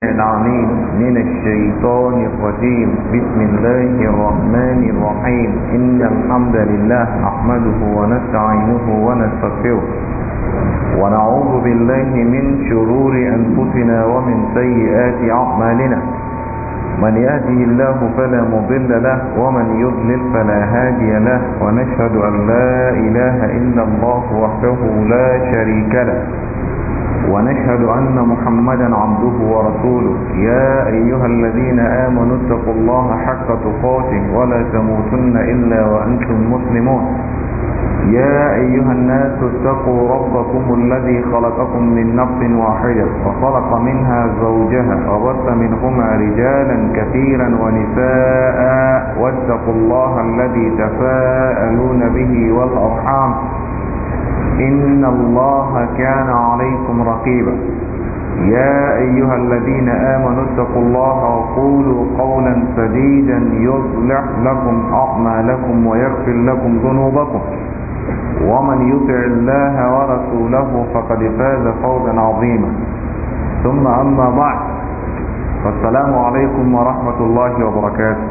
العليم من الشيطان الرجيم. بسم الله الرحمن الرحيم. إن الحمد لله نحمده ونستعينه ونستغفره ونعوذ بالله من شرور أنفسنا ومن سيئات أعمالنا. من يهده الله فلا مضل له ومن يضلل فلا هادي له، ونشهد أن لا إله إلا الله وحده لا شريك له، ونشهد أن محمدا عبده ورسوله. يا أيها الذين آمنوا اتقوا الله حق تقاته ولا تموتن إلا وأنتم مسلمون. يا أيها الناس اتقوا ربكم الذي خلقكم من نفس واحدة وخلق منها زوجها وبث منهما رجالا كثيرا ونساء، واتقوا الله الذي تساءلون به والأرحام إن الله كان عليكم رقيبا. يا أيها الذين آمنوا اتقوا الله وقولوا قولا سديدا يصلح لكم أعمالكم ويغفر لكم ذنوبكم، ومن يطع الله ورسوله فقد فاز فوزا عظيما. ثم أما بعد، فالسلام عليكم ورحمة الله وبركاته.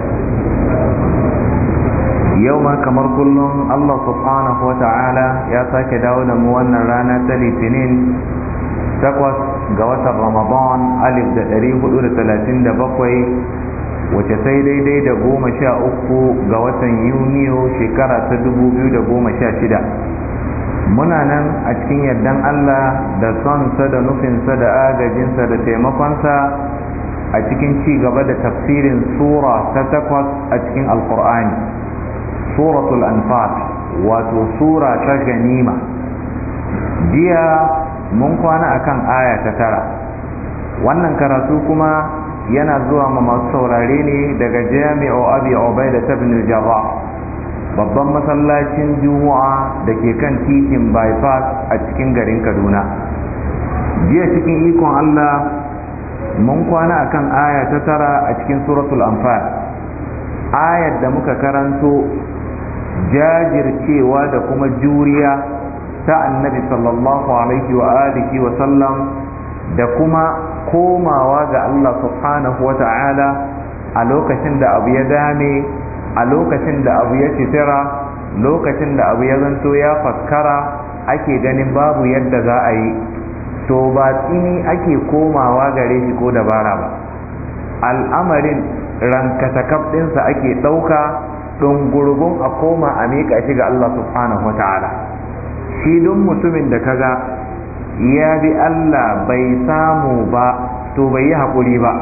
yau ma kamar kullum Allah subhanahu wa ta'ala ya sake dawo da mu wannan rana ta litinin 8 ga watan Ramadan 1437, wace sai daidai da 13 ga watan Yuniyo shekara ta 2016. muna nan a cikin yardan Allah da sonsa da nufinsa da agajinsa da taimakonsa a cikin ci gaba da tafsirin sura ta 8 a cikin alkur'ani, suratul anfal, wato sura ta ganima. jiya mun kwana akan aya ta 9. wannan karatu kuma yana zuwa ma masu saurare ne daga jami'u abi ubaida ibn al-jarrah, babban masallacin juma'a da ke kan titin bypass a cikin garin Kaduna. jiya cikin ikon Allah mun kwana akan aya ta 9 a cikin suratul anfal. ayar da muka karanto jajircewa da kuma juriya ta annabi sallallahu alaihi wa alihi wa sallam, da kuma komawa ga Allah subhanahu wa ta'ala a lokacin da abu ya dame, a lokacin da abu ya citira, lokacin da abu ya zanto ya faskara, ake ganin babu yadda za a yi, to ba tsini ake komawa gare shi ko dabara ba. al'amarin rankatakaf ɗinsa ake ɗauka gurgun a koma a miƙa shi ga Allah subhanahu wa ta'ala. shi duk mutumin da kaga ya bi Allah bai samu ba, to bai yi haƙuri ba,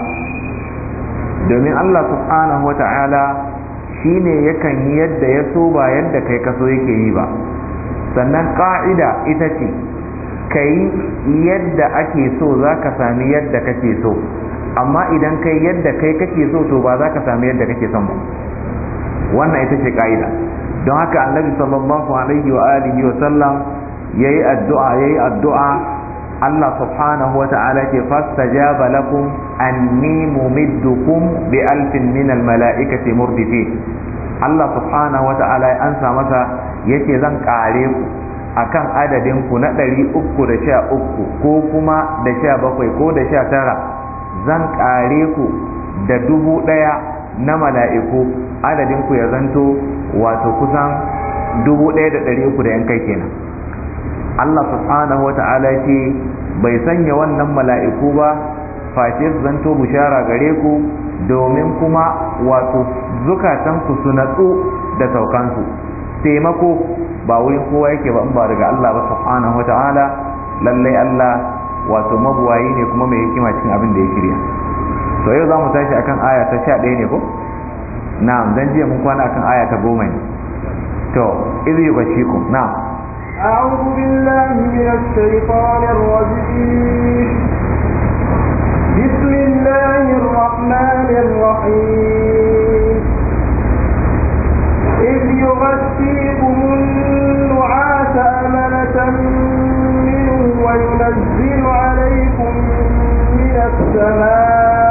domin Allah subhanahu wa ta'ala shi ne yakan yi yadda ya so ba yadda kai kaso yake yi ba. sannan ƙa'ida ita ce ka yi yadda ake so za ka sami yadda kake so, amma idan kai yadda kai kake so to ba za ka sami yadda kake son ba. wannan ita ce ka'ida. don haka annabi sallallahu alaihi wa alihi wa sallam yayi addu'a Allah subhanahu wa ta'ala ke fastajaba lakum anni mumiddukum bi alfin min al mala'ikati murdifin. Allah subhanahu wa ta'ala ya ansa masa yace zan kare ku akan adadin ku na 313 ko kuma da 17 ko da 19, zan kare ku da 1000 na mala'iku, adadin ku ya zanto wato kusan 1300 da yan kai kenan. Allah subhanahu wa ta'ala ce bai sanya wannan mala'iku ba face su zanto bushara gare ku, domin kuma wato zukatan ku su natsu da saukansu. taimako ba wurin kowa yake ba in ba daga Allah ba subhanahu wa ta'ala. lallai Allah wato mabuwayi ne kuma mai hikima cikin abin da ya shirya. to yau za mu tashi akan aya ta 11 ne ko? na'am, dan jiya mun kwana akan aya ta 10 ne. to idh yubashikum. na'am, a'udhu billahi minash shaitanir rajim. bismillahir rahmanir rahim. idh yughashshikum nu'asa amanatan minhu wa yunazzilu alaykum minas samaa'i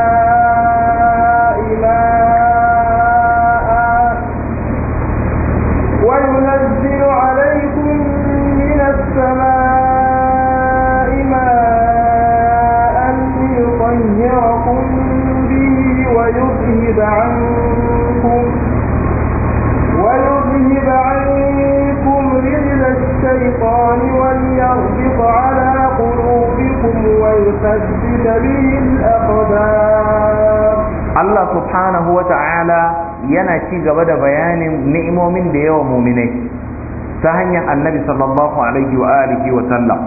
وينزل عليكم من السماء ماء ليطهركم ليطهركم به ويذهب عنكم رجز الشيطان وليربط على قلوبكم ويثبت به الأقدام. الله سبحانه وتعالى yana ci gaba da bayanin ni'imomin da yawa muminai ta hanyar annabi sallallahu alaihi wa alihi wa sallam.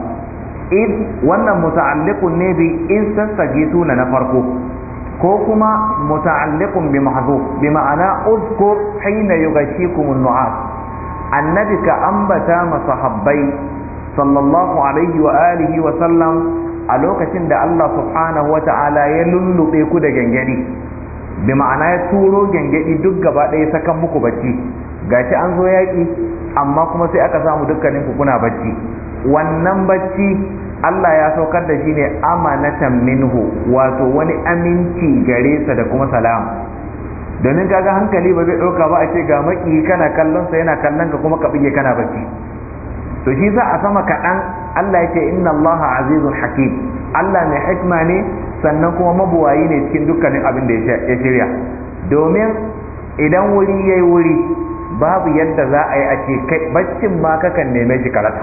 Wannan muta'alliqun ne bi in suna na farko ko kuma muta'alliqun bi mahdhuf bi ma'ana uzkur hina yughashikum an-nu'as. Annabi ka ambata masahabbai sallallahu alaihi wa alihi wa sallam a lokacin da Allah subhanahu wa ta'ala ya lullube ku da gangadi, bi ma'ana ya turo gangadi duk gaba ɗaya sakan muku bacci, gashi an zo yaƙi amma kuma sai aka samu dukkanin ku kuna bacci. Wannan bacci Allah ya saukar da shi ne amanatan minhu, wato wani aminci gare sa da kuma salam. Domin kaga hankali ba zai ɗauka ba a ce ga maki kana kallon sa yana kallon ka kuma ka bige kana bacci. To shi za a sama kaɗan Allah ya ce inna Allah azizun hakim, Allah mai hikma ne sannan kuma mabuwayi ne cikin dukkanin abin da ya shirya. Domin idan wuri yayi wuri babu yadda za a yi a ce kai baccin ma kakan neme shi karata.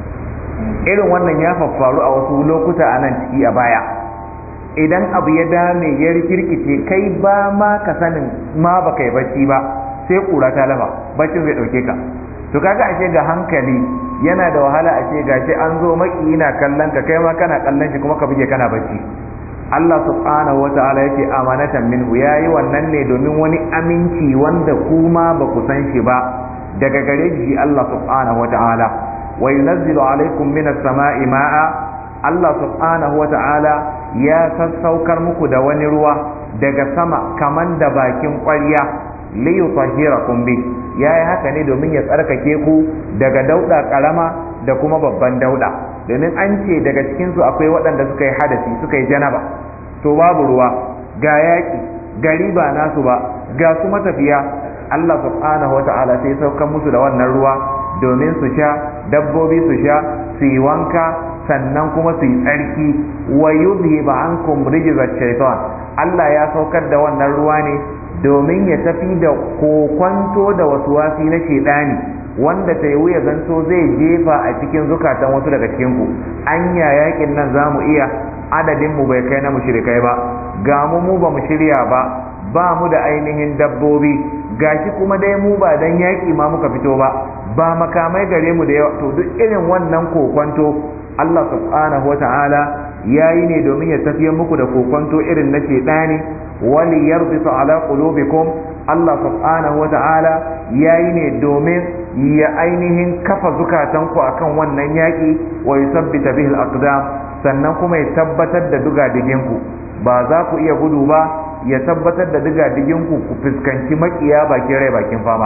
Irin wannan ya faru a wasu lokuta a nan ciki a baya. Idan abu ya dame ya rikirkice kai ba ma ka sanin ma ba kai bacci ba sai kura ta lafa baccin zai dauke ka. To kaga ashe ga hankali yana da wahala a ce gashi an zo maki na kallon ka kai ma kana kallon shi kuma ka buge kana bacci. Allah subhanahu wata'ala yake amanatan minhu, yayi wannan ne domin wani aminci wanda kuma ba ku san shi ba daga gare shi Allah subhanahu wata'ala. Wa yunazzilu alaikum minas sama'i ma'a, Allah subhanahu wata'ala ya sassaukar muku da wani ruwa daga sama kaman da bakin ƙwarya li yutahhirakum bi, yayi haka ne domin ya tsarkake ku daga dauda karama da kuma babban dauda. Domin an ce daga cikinsu akwai waɗanda suka yi hadasi suka yi janaba, to babu ruwa, ga yaƙi gari ba nasu ba, ga su matafiya. Allah subhanahu wa ta'ala sai saukan musu da wannan ruwa domin su sha, dabbobi su sha, su yi wanka, sannan kuma su yi tsarki. Wa yudhiba ankum rijza shaytan, Allah ya saukar da wannan ruwa ne domin ya tafi da kokwanto da waswasi na shedani wanda ta yiwu ya zanto zai jefa a cikin zukatan wasu daga cikin ku. Anya yakin nan za mu iya, adadin mu bai kai na mushrikai ba, ga mu ba mu shirya ba mu da ainihin dabbobi, gashi kuma dai mu ba dan yaki ma muka fito ba makamai gare mu da yawa. To duk irin wannan kokwanto Allah subhanahu wata'ala yayi ne domin ya tafiyar muku da kokwanto irin na shedani, wali yarbita ala qulubikum. Allah subhanahu wata'ala yayi ne domin ya ainihin kafa zukatanku akan wannan yaƙi, wa yusabbita bihi al-aqdam, sannan kuma ya tabbatar da dugadiginku, ba za ku iya gudu ba, ya tabbatar da dugadiginku ku fuskanci makiya bakin rai bakin fama.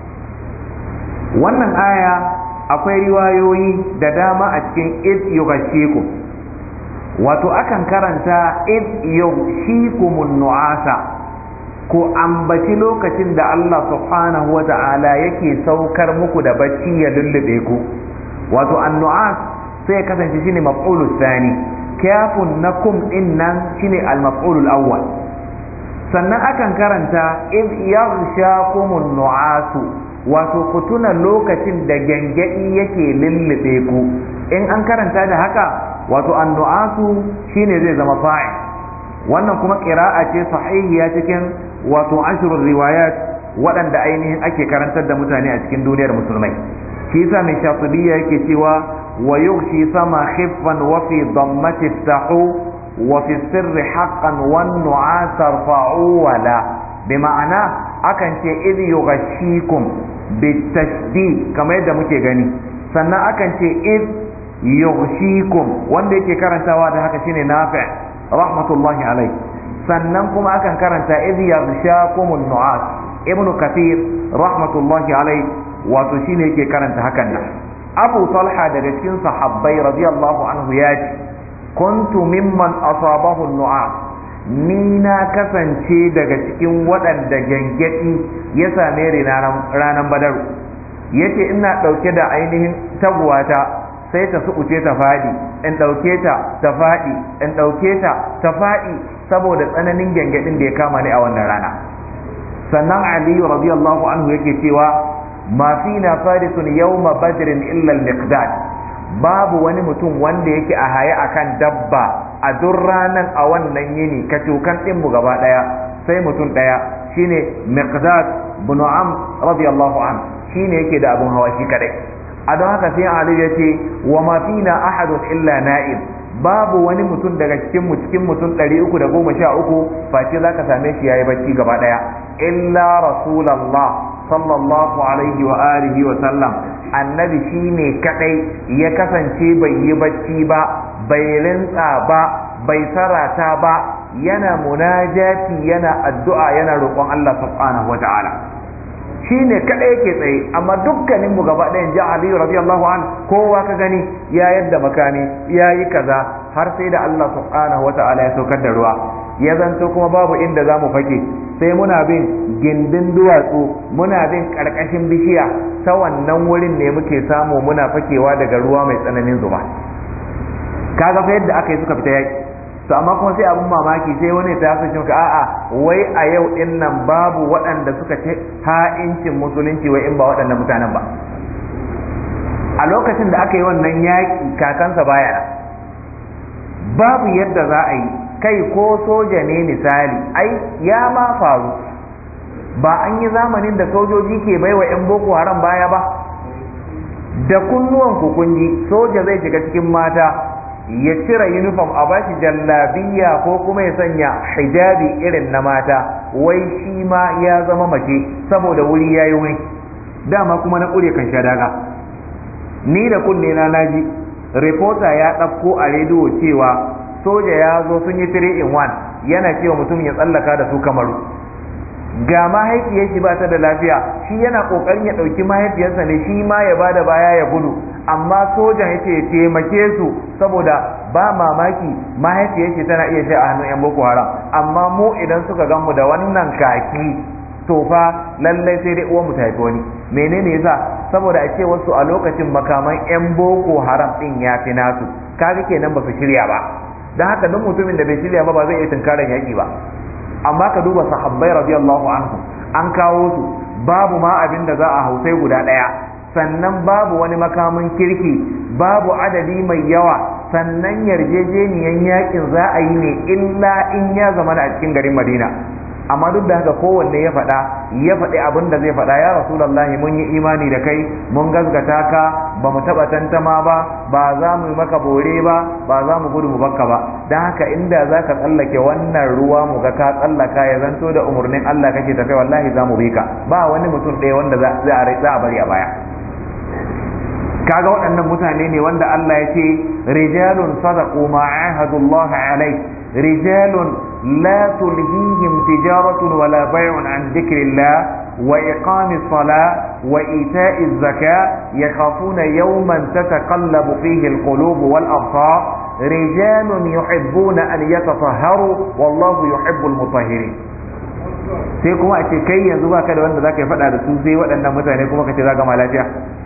Wannan aya akwai riwayoyi da dama a cikin id yughashikum, wato akan karanta id yughshikumun nu'asa, ko ambaci lokacin da Allah subhanahu wata'ala yake saukar muku da bacci ya lullube ku. Wato annu'as sai ya kasance shine maf'ulus thani, kafun na kum din nan shine al-maf'ulul awwal. Sannan akan karanta id yaghshakumun nu'asu, wato ku tuna lokacin da gangadi yake lullube ku. In an karanta da haka, wato annu'asu shine zai zama fa'il. Wannan kuma qira'a ce sahihiya cikin wato ashrul riwayat waɗanda ainihin ake karantar da mutane a cikin duniyar musulmai. Shi yasa mai Shatibiya yake cewa wa yughshi sama khiffan wa fi dammati iftahu wa fi sirri haqqan wan nu'as arfa'u wala, bi ma'ana akan ce idh yughashikum bitashdid kamar yadda muke gani, sannan akan ce idh yughshikum wanda yake karantawa da haka shine Nafi' rahmatullahi alayhi. Sannan kuma akan karanta idh yaghshakumun nu'as, Ibn Kathir rahmatullahi alayhi wato shine yake karanta hakan nan. Abu Talha daga cikin sahabbai radiyallahu anhu ya ce kuntu mimman asabahu nu'as, ni na kasance daga cikin waɗanda gangadi ya same ni ranar Badaru. Yace ina ɗauke da ainihin taguwata sai ta suɓuce ta faɗi, in ɗauke ta ta faɗi, in ɗauke ta ta faɗi, saboda tsananin gyangyaɗin da ya kama ni a wannan rana. Sannan Aliyu radiyallahu anhu yake cewa ma fina farisun yawma badrin illa al-miqdad, babu wani mutum wanda yake a haye akan dabba a duk ranan a wannan yini kacokan ɗin mu gaba ɗaya sai mutum ɗaya, shine miqdad bin radiyallahu anhu, shine yake da abun hawa shi kadai. A don haka sai Ali ya ce wa ma fina ahadun illa na'im, babu wani mutum daga cikin mutum 313 face zaka same shi yayi bacci gaba daya, illa rasulullah sallallahu alaihi wa alihi wa sallam, annabi shine kadai ya kasance bai yi bacci ba, bai rintsa ba, bai sarata ba, yana munajati, yana addu'a, yana roƙon Allah subhanahu wa ta'ala. Shi ne kaɗai yake tsaye, amma dukkanin mu gaba ɗayan ji Aliyu radiyallahu an, kowa ka gani ya yadda makami ya yi kaza, har sai da Allah subhanahu wata'ala ya saukar da ruwa, ya zanto kuma babu inda za mu fake, sai muna bin gindin duwatsu, muna bin ƙarƙashin bishiya, ta wannan wurin ne muke samu muna fakewa daga ruwa mai tsananin zuba. Kaga fa yadda aka yi suka fita yaki, to amma kuma sai abun mamaki sai wani ta yasa maka a'a wai a yau din nan babu waɗanda suka ce ha'incin musulunci wai in ba waɗannan mutanen ba. A lokacin da aka yi wannan yaƙi kakansa baya, babu yadda za a yi, kai ko soja ne misali, ai ya ma faru, ba an yi zamanin da sojoji ke baiwa 'yan boko haram baya ba, da kunnuwan kunji soja zai shiga cikin mata ya cire uniform a bashi jallabiya ko kuma ya sanya hijabi irin na mata, wai shi ma ya zama mace saboda wuri ya yi wuri, dama kuma na ƙure kan sha daga. Ni da kunne na naji reporter ya ɗauko a rediyo cewa soja ya zo sun yi 3 in 1, yana cewa mutum ya tsallaka da su Kamaru, ga mahaifiyar shi ba ta da lafiya, shi yana ƙoƙarin ya ɗauki mahaifiyarsa ne shi ma ya bada baya ya gudu, amma sojan ya ce taimake su saboda ba mamaki mahaifiyar shi tana iya sha a hannun 'yan boko haram, amma mu idan suka gan mu da wannan kaki to fa lallai sai dai uwan mu ta haifi wani. Menene yasa? Saboda a ce wasu a lokacin makaman 'yan boko haram din ya fi nasu, kaga kenan ba su shirya ba, don haka duk mutumin da bai shirya ba zai iya tunkarar yaƙi ba. Amma ka duba sahabbai radiyallahu anhu, an kawo su babu ma abin da za a hausai guda ɗaya, sannan babu wani makamin kirki, babu adadi mai yawa, sannan yarjejeniyan yakin za a yi ne illa in ya zama a cikin garin Madina. Amma duk da haka kowanne ya faɗi abin da zai faɗa, ya rasulullahi mun yi imani da kai, mun gazgata ka, ba mu taɓa tantama ba za mu yi maka bore ba za mu gudu mu bakka ba, don haka inda za ka tsallake wannan ruwa mu ga ka tsallaka ya zanto da umarnin Allah kake tafiya, wallahi za mu bi ka, ba wani mutum ɗaya wanda za a bari a baya. Kaga waɗannan mutane ne wanda Allah ya ce rijalun sadaqu ma ahadullah alai, rijalun la tulhihim tijaratun wala bay'un an dhikrillah wa iqamis salah wa ita'iz zakah yakhafuna yawman tataqallabu fihi alqulub wal absar rijalun yuhibbuna an yatatahharu wallahu yuhibbul mutahhirin. Sai kuma a ce kai yanzu baka da wanda zaka yi faɗa da su sai waɗannan mutane kuma ka ce za gama lafiya.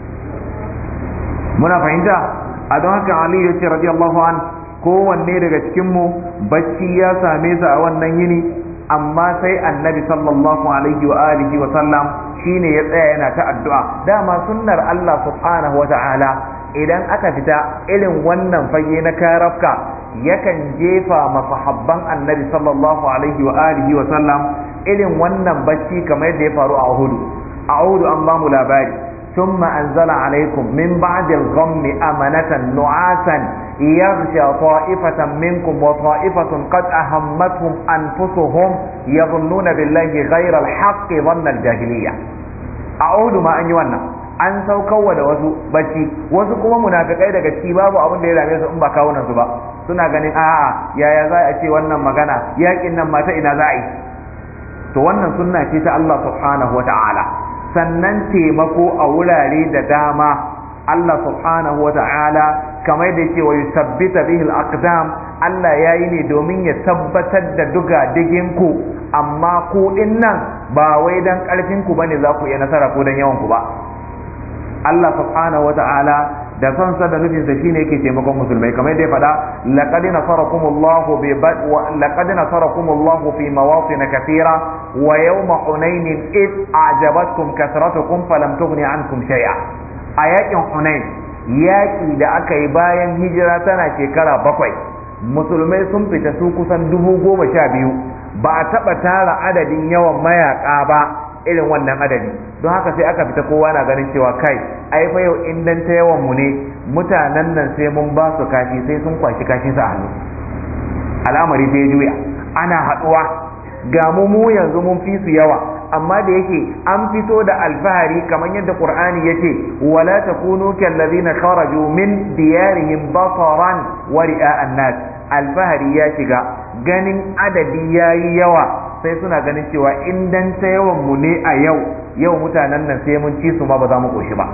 Muna fahimta? A don haka Ali ya ce radiyallahu an, kowanne daga cikinmu bacci ya same sa a wannan yini, amma sai annabi sallallahu alaihi wa alihi wa sallam shine ya tsaya yana ta addu'a. Dama sunnar Allah subhanahu wa ta'ala idan aka fita irin wannan fage na karafka, yakan jefa masahabban annabi sallallahu alaihi wa alihi wa sallam irin wannan bacci kamar yadda ya faru a Uhud. A Uhud an ba mu labari, ثم أنزل عليكم من بعد الغم أمنة نعاسا يغشى طائفة منكم وطائفة قد أهمتهم أنفسهم يظنون بالله غير الحق ظن الجاهلية. أعود ما أن يوانا an saukarwa da wasu bacci, wasu kuma munafikai daga ciki babu abin da ya dame su in ba kawunan su ba, suna ganin a'a yaya za a ce wannan magana yakin nan mata ina za a yi. To wannan sunna ce ta Allah subhanahu wa ta'ala. Sannan taimako a wurare da dama Allah subhanahu wa ta'ala kamar da yake wa yusabbita bihi al-aqdam, Allah yayi ne domin ya tabbatar da duga digin ku, amma ku din nan ba wai dan karfin ku bane za ku iya nasara ko dan yawan ku ba. Allah subhanahu wa ta'ala da son sa da nufin sa shine yake taimakon musulmai kamar yadda ya faɗa laqad nasarakumullahu fi mawatin kathira wa yawma hunain id a'jabatkum kathratukum falam tughni ankum shay'a. A yakin hunain, yaki da aka yi bayan hijira tana shekara 7, musulmai sun fita su kusan 12,000, ba a taɓa tara adadin yawan mayaka ba irin wannan adadi. Don haka sai aka fita kowa na ganin cewa kai ai fa yau in dan ta yawan mu ne mutanen nan sai mun ba su kashi, sai sun kwashi kashi su a hannu. Al'amari sai juya, ana haɗuwa ga mu yanzu mun fi su yawa, amma da yake an fito da alfahari kamar yadda Qur'ani yace wala takunu kallazina kharaju min diyarihim bataran wa ri'a'an nas. Alfahari ya shiga, ganin adadi yayi yawa, sai suna ganin cewa in dan ta yawan mu ne a yau mutanen nan sai mun ci su ma ba za mu koshi ba.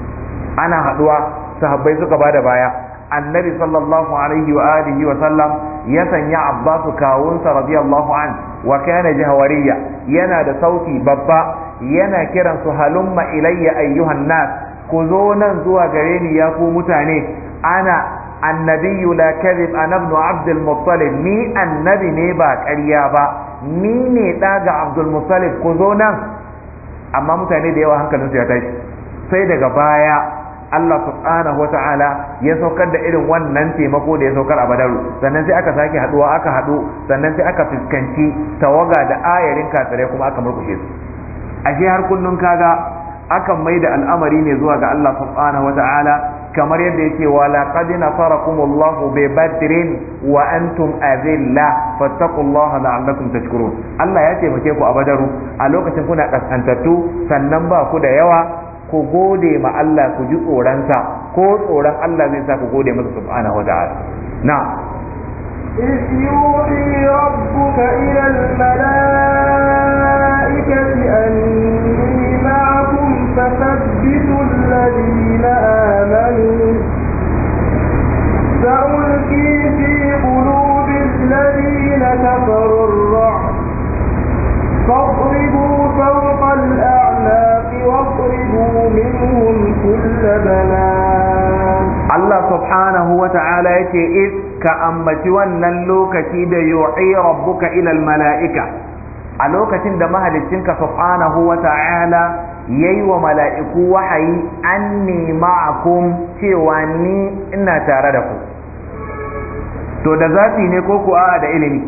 Ana haduwa, sahabbai suka bada baya. Annabi sallallahu alaihi wa alihi wa sallam ya sanya Abbasu kawunsa radiyallahu an, wa kana jahwariya, yana da sauti babba, yana kiran su halumma ilayya ayyuhan nas, ku zo nan zuwa gare ni ya ku mutane. Ana annabiyyu la kadhib, ana ibn Abdul Muttalib, ni annabi ne ba ƙarya ba, ni ne ɗaga Abdul Muttalib, ku zo nan. Amma mutane da yawa hankalinsu ya tashi, sai daga baya Allah subhanahu wa ta'ala ya saukar da irin wannan taimako da ya saukar a Badaru, sannan sai aka sake haduwa, aka haɗu, sannan sai aka fuskanci tawaga da ayarin kafirai kuma aka murkushe su. Ashe har kullun kaga akan mai da al'amari ne zuwa ga Allah subhanahu wa ta'ala, kamar yadda yake wa laqad nasarakumullahu bi badrin wa antum azilla fattaqullaha la'allakum tashkurun. Allah ya taimake ku a Badaru a lokacin kuna kaskantattu, sannan ba ku da yawa, ku gode ma Allah, ku ji tsoronsa, ko tsoron Allah zai sa ku gode masa subhanahu wa ta'ala. Na إذ يوحي ربك إلى الملائكة أني معكم فثبتوا الذين آمنوا سألقي في قلوب الذين كفروا الرعب فاضربوا فوق الأعناق واضربوا منهم كل بنان. الله سبحانه وتعالى إذ كأمتي ونلوكتي دا يوحي ربك إلى الملائكة، ألوكتي دا مهلتنك سبحانه وتعالى يي وملائكو وحي أني معكم تيواني إنا تاردكم. تو دا ذاتي نيكوكو دا إلمي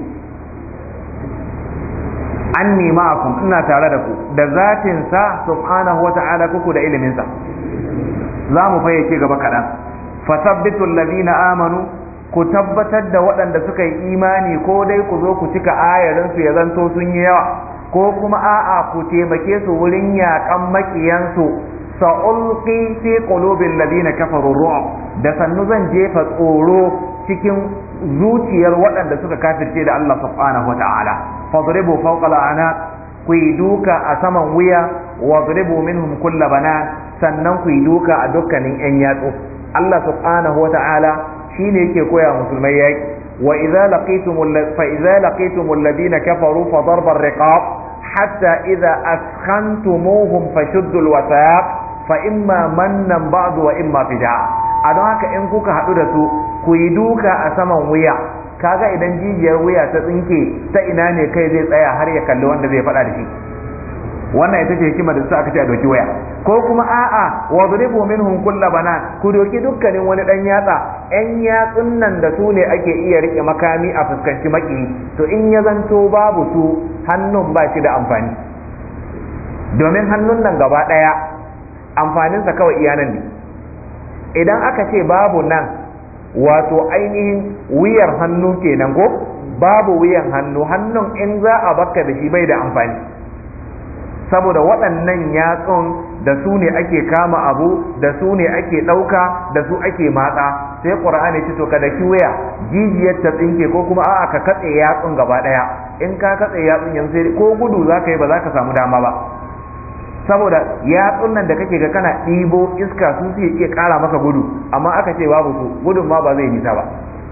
anni ma'akum, ina tare da ku, da zatin sa subhanahu wa ta'ala, kuku da ilimin sa. Za mu fayyace gaba kaɗan. Fasabbitu allazina amanu, ku tabbatar da waɗanda suka yi imani, ko dai ku zo ku cika ayarin su ya zanto sun yi yawa, ko kuma a'a ku taimake su wurin yaƙan maƙiyansu. Sa'ulqi fi qulubil ladina kafaru ru'b, da sannu zan jefa tsoro cikin zuciyar waɗanda suka kafirce da Allah subhanahu wa ta'ala. Fadribu fawqa al'anaq, ku yi duka a saman wuya, wadribu minhum kulla banan, sannan ku yi duka a dukkanin yan yatsu. Allah subhanahu wa ta'ala shine yake koya musulmai yaki. Wa idza laqitum alladhina kafaru fa darba ar-riqab hatta idza askhantumuhum fashuddu al-wathaq fa imma mannan ba'du wa imma fida. A don haka in kuka haɗu da su, ku yi duka a saman wuya. Kaga idan jijiyar wuya ta tsinke, ta ina ne kai zai tsaya har ya kalli wanda zai faɗa da shi? Wannan ita ce hikimar da su aka ce a doki waya. Ko kuma a'a, wadribu minhum kulla banan, ku doki dukkanin wani dan yatsa. Yan yatsun nan da su ne ake iya rike makami a fuskanci maki. To in ya zanto babu su, hannun ba shi da amfani. Domin hannun nan gaba ɗaya amfaninsa kawai iyanan ne. Idan aka ce babu nan, wato ainihin wuyar hannu kenan ko babu wuyan hannu, hannun in za a baka da shi bai da amfani, saboda waɗannan yatsun da su ne ake kama abu, da su ne ake ɗauka, da su ake matsa. Sai ƙur'ani ce to kada ki wuya jijiyar ta tsinke, ko kuma a'a ka katse yatsun gaba ɗaya. In ka katse yatsun yanzu sai ko gudu za ka yi ba za ka samu dama ba, saboda yatsun nan da kake ga kana ɗibo iska su suke iya ƙara maka gudu, amma aka ce babu su, gudun ma ba zai nisa ba.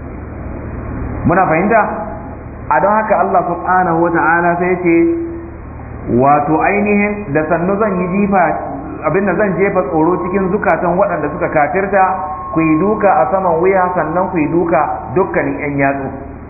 Muna fahimta? A don haka Allah subhanahu wa ta'ala sai ce wato ainihin da sannu zan yi jifa, abin da zan jefa tsoro cikin zukatan waɗanda suka kafirta, ku yi duka a saman wuya sannan ku yi duka dukkanin yan yatsu.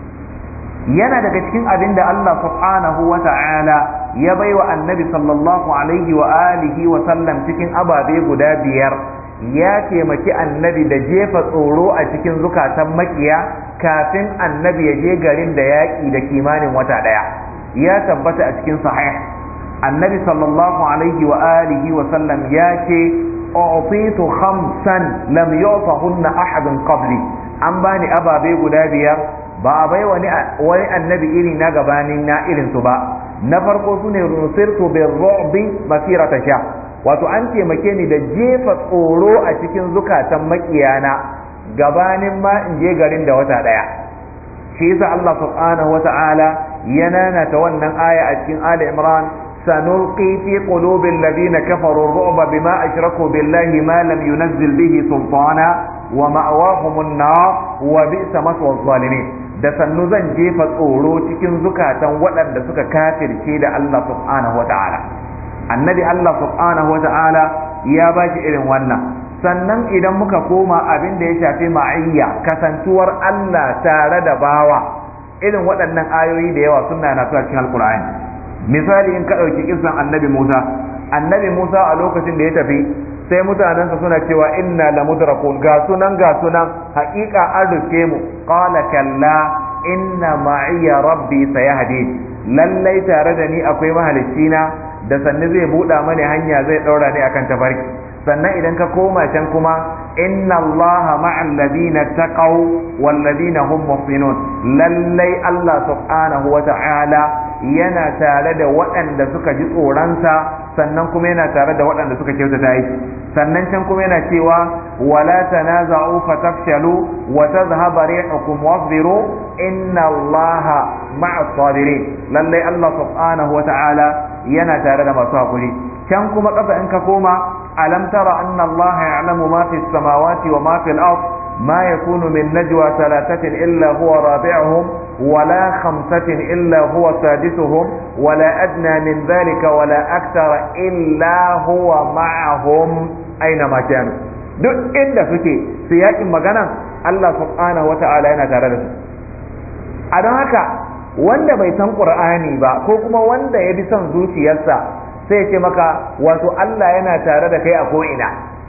Yana daga cikin abin da Allah subhanahu wa ta'ala ya baiwa annabi sallallahu alaihi wa alihi wa sallam cikin ababe guda biyar, ya taimaki annabi da jefa tsoro a cikin zukatan makiya kafin annabi ya je garin da yaƙi da kimanin wata ɗaya. Ya tabbata a cikin sahih annabi sallallahu alaihi wa alihi wa sallam ya ce u'titu khamsan lam yu'tahunna ahadun qabli, an bani ababe guda biyar ba a bai wani annabi iri na gabanin na irin su ba. Na farko sune nusirtu bir-ru'bi masirata sha, wato an taimake ni da jefa tsoro a cikin zukatan makiyana gabanin ma in je garin da wata daya. Shi yasa Allah subhanahu wa ta'ala ya nanata wannan aya a cikin Ali Imran, sanulqi fi qulubi alladhina kafaru ar-ru'ba bima ashraku billahi ma lam yunzil bihi sultana wa ma'awahum an-nar wa bi'sa maswa adh-dhalimin. Da sannu zan jefa tsoro cikin zukatan waɗanda suka kafirce da Allah subhanahu wa ta'ala. Annabi Allah subhanahu wa ta'ala ya ba shi irin wannan. Sannan idan muka koma abin da ya shafi ma'iyya, kasantuwar Allah tare da bawa, irin waɗannan ayoyi da yawa suna na cikin alkur'ani. Misali in ka ɗauki kisan annabi Musa a lokacin da ya tafi, sai mutanensa suna cewa inna la mudrakun, ga sunan haƙiƙa an rufe mu. Qala kalla inna ma'iya rabbi sayahdin, lallai tare da ni akwai mahaliccina da sannu zai buɗa mani hanya, zai ɗaura ni akan tafarki. Sannan idan ka koma can kuma inna allaha ma'al ladina taqaw wal ladina hum muhsinun, lallai Allah subhanahu wa ta'ala yana tare da waɗanda suka ji tsoronsa, sannan kuma yana tare da waɗanda suka kyautata aiki. Sannan can kuma yana cewa wala tanaza'u fatafshalu wa tadhhaba rihukum wasbiru inna allaha ma'as sabirin, lallai Allah subhanahu wa ta'ala yana tare da masu hakuri. Can kuma ƙasa in ka koma alam tara anna allaha ya'lamu ma fi samawati wa ma fi al-ard ما يكون من نجوى ثلاثة إلا هو رابعهم ولا خمسة إلا هو سادسهم ولا أدنى من ذلك ولا أكثر إلا هو معهم أينما كانوا. duk inda suke su yakin magana Allah subhanahu wa ta'ala yana tare da su. A don haka wanda bai san Qur'ani ba ko kuma wanda ya bi son zuciyarsa sai ya ce maka wato Allah yana tare da kai a ko'ina,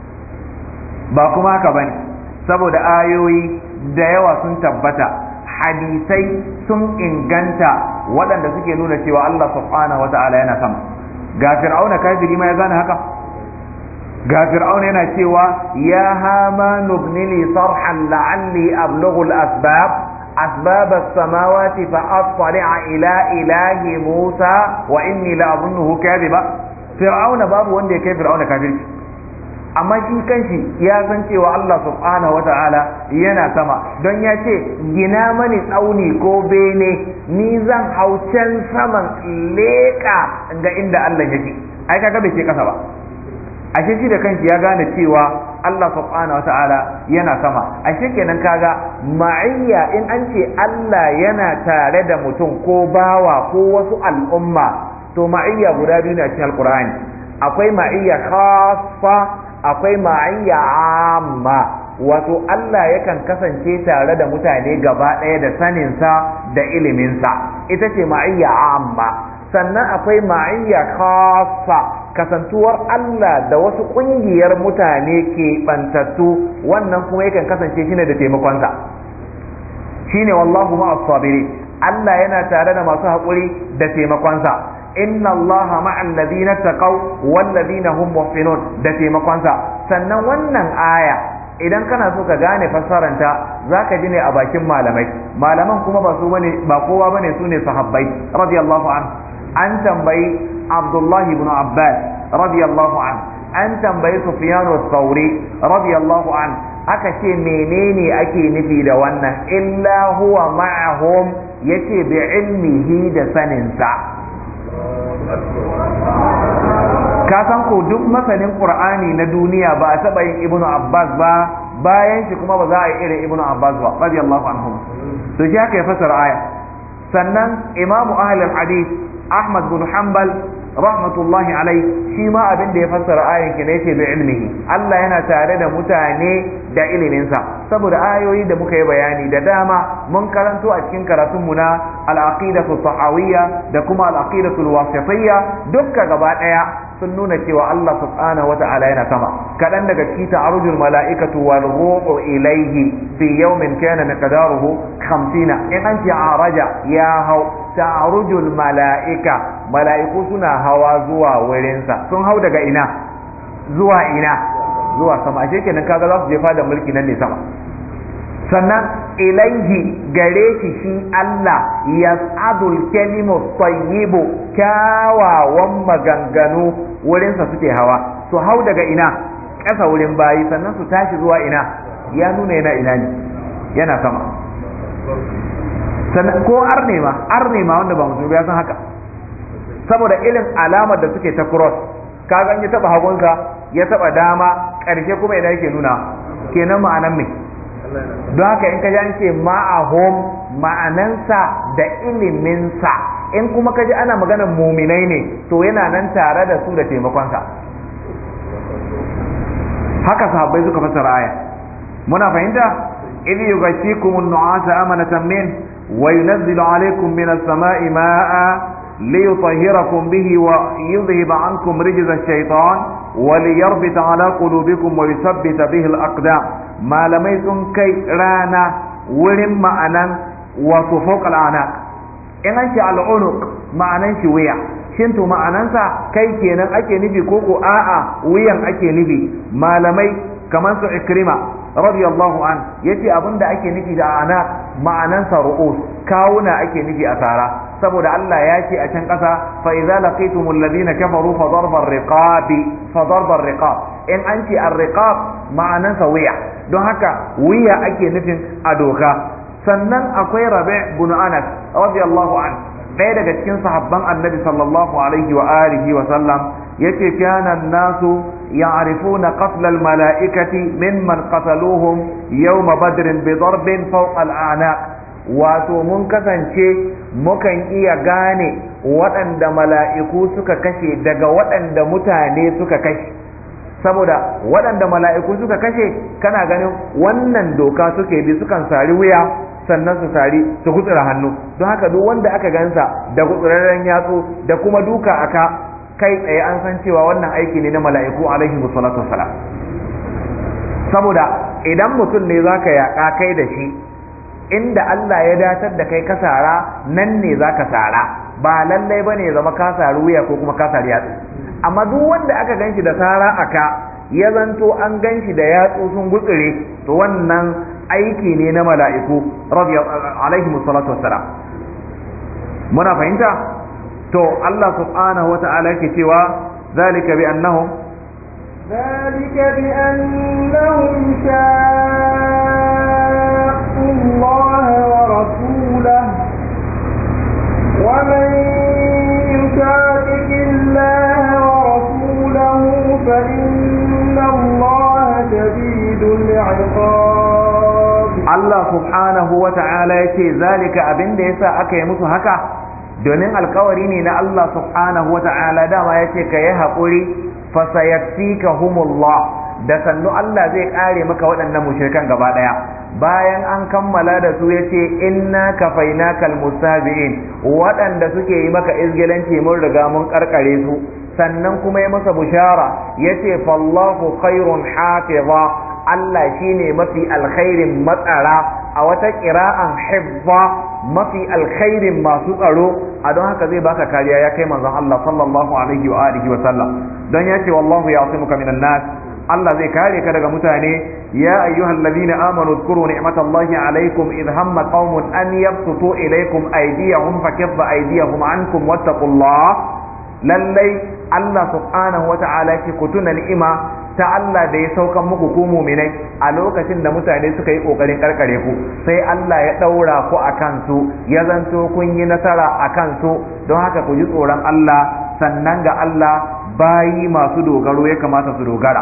ba kuma haka bane. Saboda ayoyi da yawa sun tabbata, hadisai sun inganta waɗanda suke nuna cewa Allah subhanahu wa ta'ala yana sama. Ga Fir'auna kafiri ma ya gane haka. Ga Fir'auna yana cewa ya Haman ibn li sarhan la'alli ablughu al-asbab as-samawati fa attali'a ila ilahi Musa wa inni la'adhunnuhu kadhiba. Fir'auna babu wanda ya kai Fir'auna kafirci, amma shi kanshi ya san cewa Allah subhanahu wa ta'ala yana sama, don ya ce gina mani tsauni ko bene ni zan hau can saman leƙa ga inda Allah yake. Ai kaga bai ce kasa ba, ashe shi da kanshi ya gane cewa Allah subhanahu wa ta'ala yana sama. Ashe kenan kaga ma'iyya in an ce Allah yana tare da mutum ko bawa ko wasu al'umma, to ma'iyya guda biyu ne a cikin alqur'ani. Akwai ma'iyya khassa, akwai ma'ayya amma, wato Allah yakan kasance tare da mutane gaba ɗaya da saninsa da iliminsa, ita ce ma'ayya amma. Sannan akwai ma'ayya khassa, kasantuwar Allah da wasu ƙungiyar mutane ke ɓantattu, wannan kuma yakan kasance shine da taimakonsa, shine wallahu ma'as sabirin. Allah yana tare da masu haƙuri da taimakonsa. inna allaha ma'al ladina taqaw wal ladina hum muhsinun, da taimakonsa. Sannan wannan aya idan kana so ka gane fassaranta zaka ji ne a bakin malaman kuma ba kowa bane su ne sahabbai radiyallahu anhu. An tambayi Abdullahi ibn Abbas radiyallahu anhu, an tambayi Sufyan ath-Thawri radiyallahu anhu, aka ce menene ake nufi da wannan illa huwa ma'ahum, yace bi ilmihi da saninsa. Ka san ko duk masanin Qur'ani na duniya ba a taɓa yin Ibnu Abbas ba, bayan shi kuma ba za a yi irin Ibnu Abbas ba radiyallahu anhu. To shi haka ya fasara aya. Sannan Imamu Ahlul Hadith Ahmad bin Hanbal rahmatullahi alai shi ma abin da ya fassara ayan ki ne ce bi ilmihi Allah yana tare da mutane da iliminsa saboda ayoyi da muka yi bayani da dama mun karanto a cikin karatun mu na al-aqidatu tahawiyya da kuma al-aqidatu al-wasitiyya dukka gaba daya sun nuna cewa Allah subhanahu wata'ala yana sama kadan daga cikin ta'arujul mala'ikatu wal ruhu ilayhi fi yawmin kana miqdaruhu 50 in an ce araja ya hau ta'arujul mala'ika mala'iku suna hawa zuwa wurinsa sun hau daga ina zuwa ina zuwa sama ashe kenan kaga za su jefa da mulki nan ne sama sannan ilaihi gare shi Allah yas'adul kalimu tayyibu kyawawan maganganu wurinsa suke hawa su hau daga ina ƙasa wurin bayi sannan su tashi zuwa ina ya nuna yana ina ne yana sama sannan ko arne ma wanda ba musulmi ya san haka saboda irin alamar da suke ta cross kaga ya taba hagunsa ya taba dama ƙarshe kuma ina yake nuna kenan ma'anan me don haka in ka ji an ce ma'ahum ma'anansa da iliminsa in kuma ka ji ana maganar muminai ne to yana nan tare da su da taimakonsa haka sahabbai suka fassara aya muna fahimta idh yughashshikum an-nu'asa amanatan min wa yunazzilu alaykum min as-sama'i ma'a ليطهركم به ويذهب عنكم رجز الشيطان وليربط على قلوبكم ويثبت به الأقدام ما لم يكن كي رانا ولم معنا وصفوق الأعناق إن أنت على العنق معنا ويا shinto ma'anansa kai kenan ake nufi koko a'a wuyan ake nufi malamai kamar su ikrima radiyallahu an yace abinda ake nufi da ana ma'anansa ru'us kawuna ake nufi a tara saboda Allah ya ce a can ƙasa fa idza laqitumul ladina kafaru fa darbar riqab in an ce ar-riqab ma'anansa wuya don haka wuya ake nufin a doka sannan akwai Rabi' bin Anas radiyallahu an ɗaya daga cikin sahabban annabi sallallahu alaihi wa alihi wa sallam yace kana nasu ya'rifuna qatl al-mala'ikati mimman qataluhum yawm badrin bi darbin fawqa al-a'naq wato mun kasance mukan iya gane waɗanda mala'iku suka kashe daga waɗanda mutane suka kashe saboda waɗanda mala'iku suka kashe kana ganin wannan doka suke bi sukan sari wuya sannan su sari su gutsura hannu don haka duk wanda aka gansa da gutsurarren yatsu da kuma duka aka kai tsaye an san cewa wannan aiki ne na mala'iku alaihi wasallatu wassalam saboda idan mutum ne zaka yaƙa kai da shi inda Allah ya datar da kai ka sara nan ne zaka sara ba lallai bane zama ka sari wuya ko kuma ka sari yatsu amma duk wanda aka ganshi da sara aka ya zanto an ganshi da yatsu sun gutsure to wannan aiki ne na mala'iku alaihi musallatu wassalam muna fahimta to Allah subhanahu wa ta'ala yake cewa zalika bi annahum shaqqu Allah wa rasulahu wa man yushaqiqi Allah wa rasulahu fa inna Allah shadidul 'iqab Allah subhanahu wa ta'ala yake zalika abinda yasa aka yi musu haka domin alkawari ne na Allah subhanahu wa ta'ala dama yace ka yi haƙuri fa sayakfikahumullah da sannu Allah zai kare maka waɗannan mushrikan gaba ɗaya bayan an kammala da su yace inna kafainakal mustabi'in waɗanda suke yi maka izgilanci mun riga mun karkare su sannan kuma ya masa bushara yace fallahu khairun hafiza Allah shine mafi alkhairin matsara a wata ƙira'an hibba mafi alkhairin masu tsaro a don haka zai baka kariya ya kai manzon Allah sallallahu alaihi wa alihi wa sallam don ya ce wallahu ya'simuka minan nas Allah zai kare ka daga mutane ya ayyuhalladhina amanu dhkuru ni'matallahi alaykum idh hamma qaumun an yabsutu ilaykum aydiyahum fakaffa aydiyahum ankum wattaqullah lallai Allah subhanahu wa ta'ala ki kutuna ni'ima ta Allah da ya saukan muku ku mu'minai a lokacin da mutane suka yi kokarin karkare ku sai Allah ya daura ku akan su ya zanto kun yi nasara akan su don haka ku ji tsoron Allah sannan ga Allah bayi masu dogaro ya kamata su dogara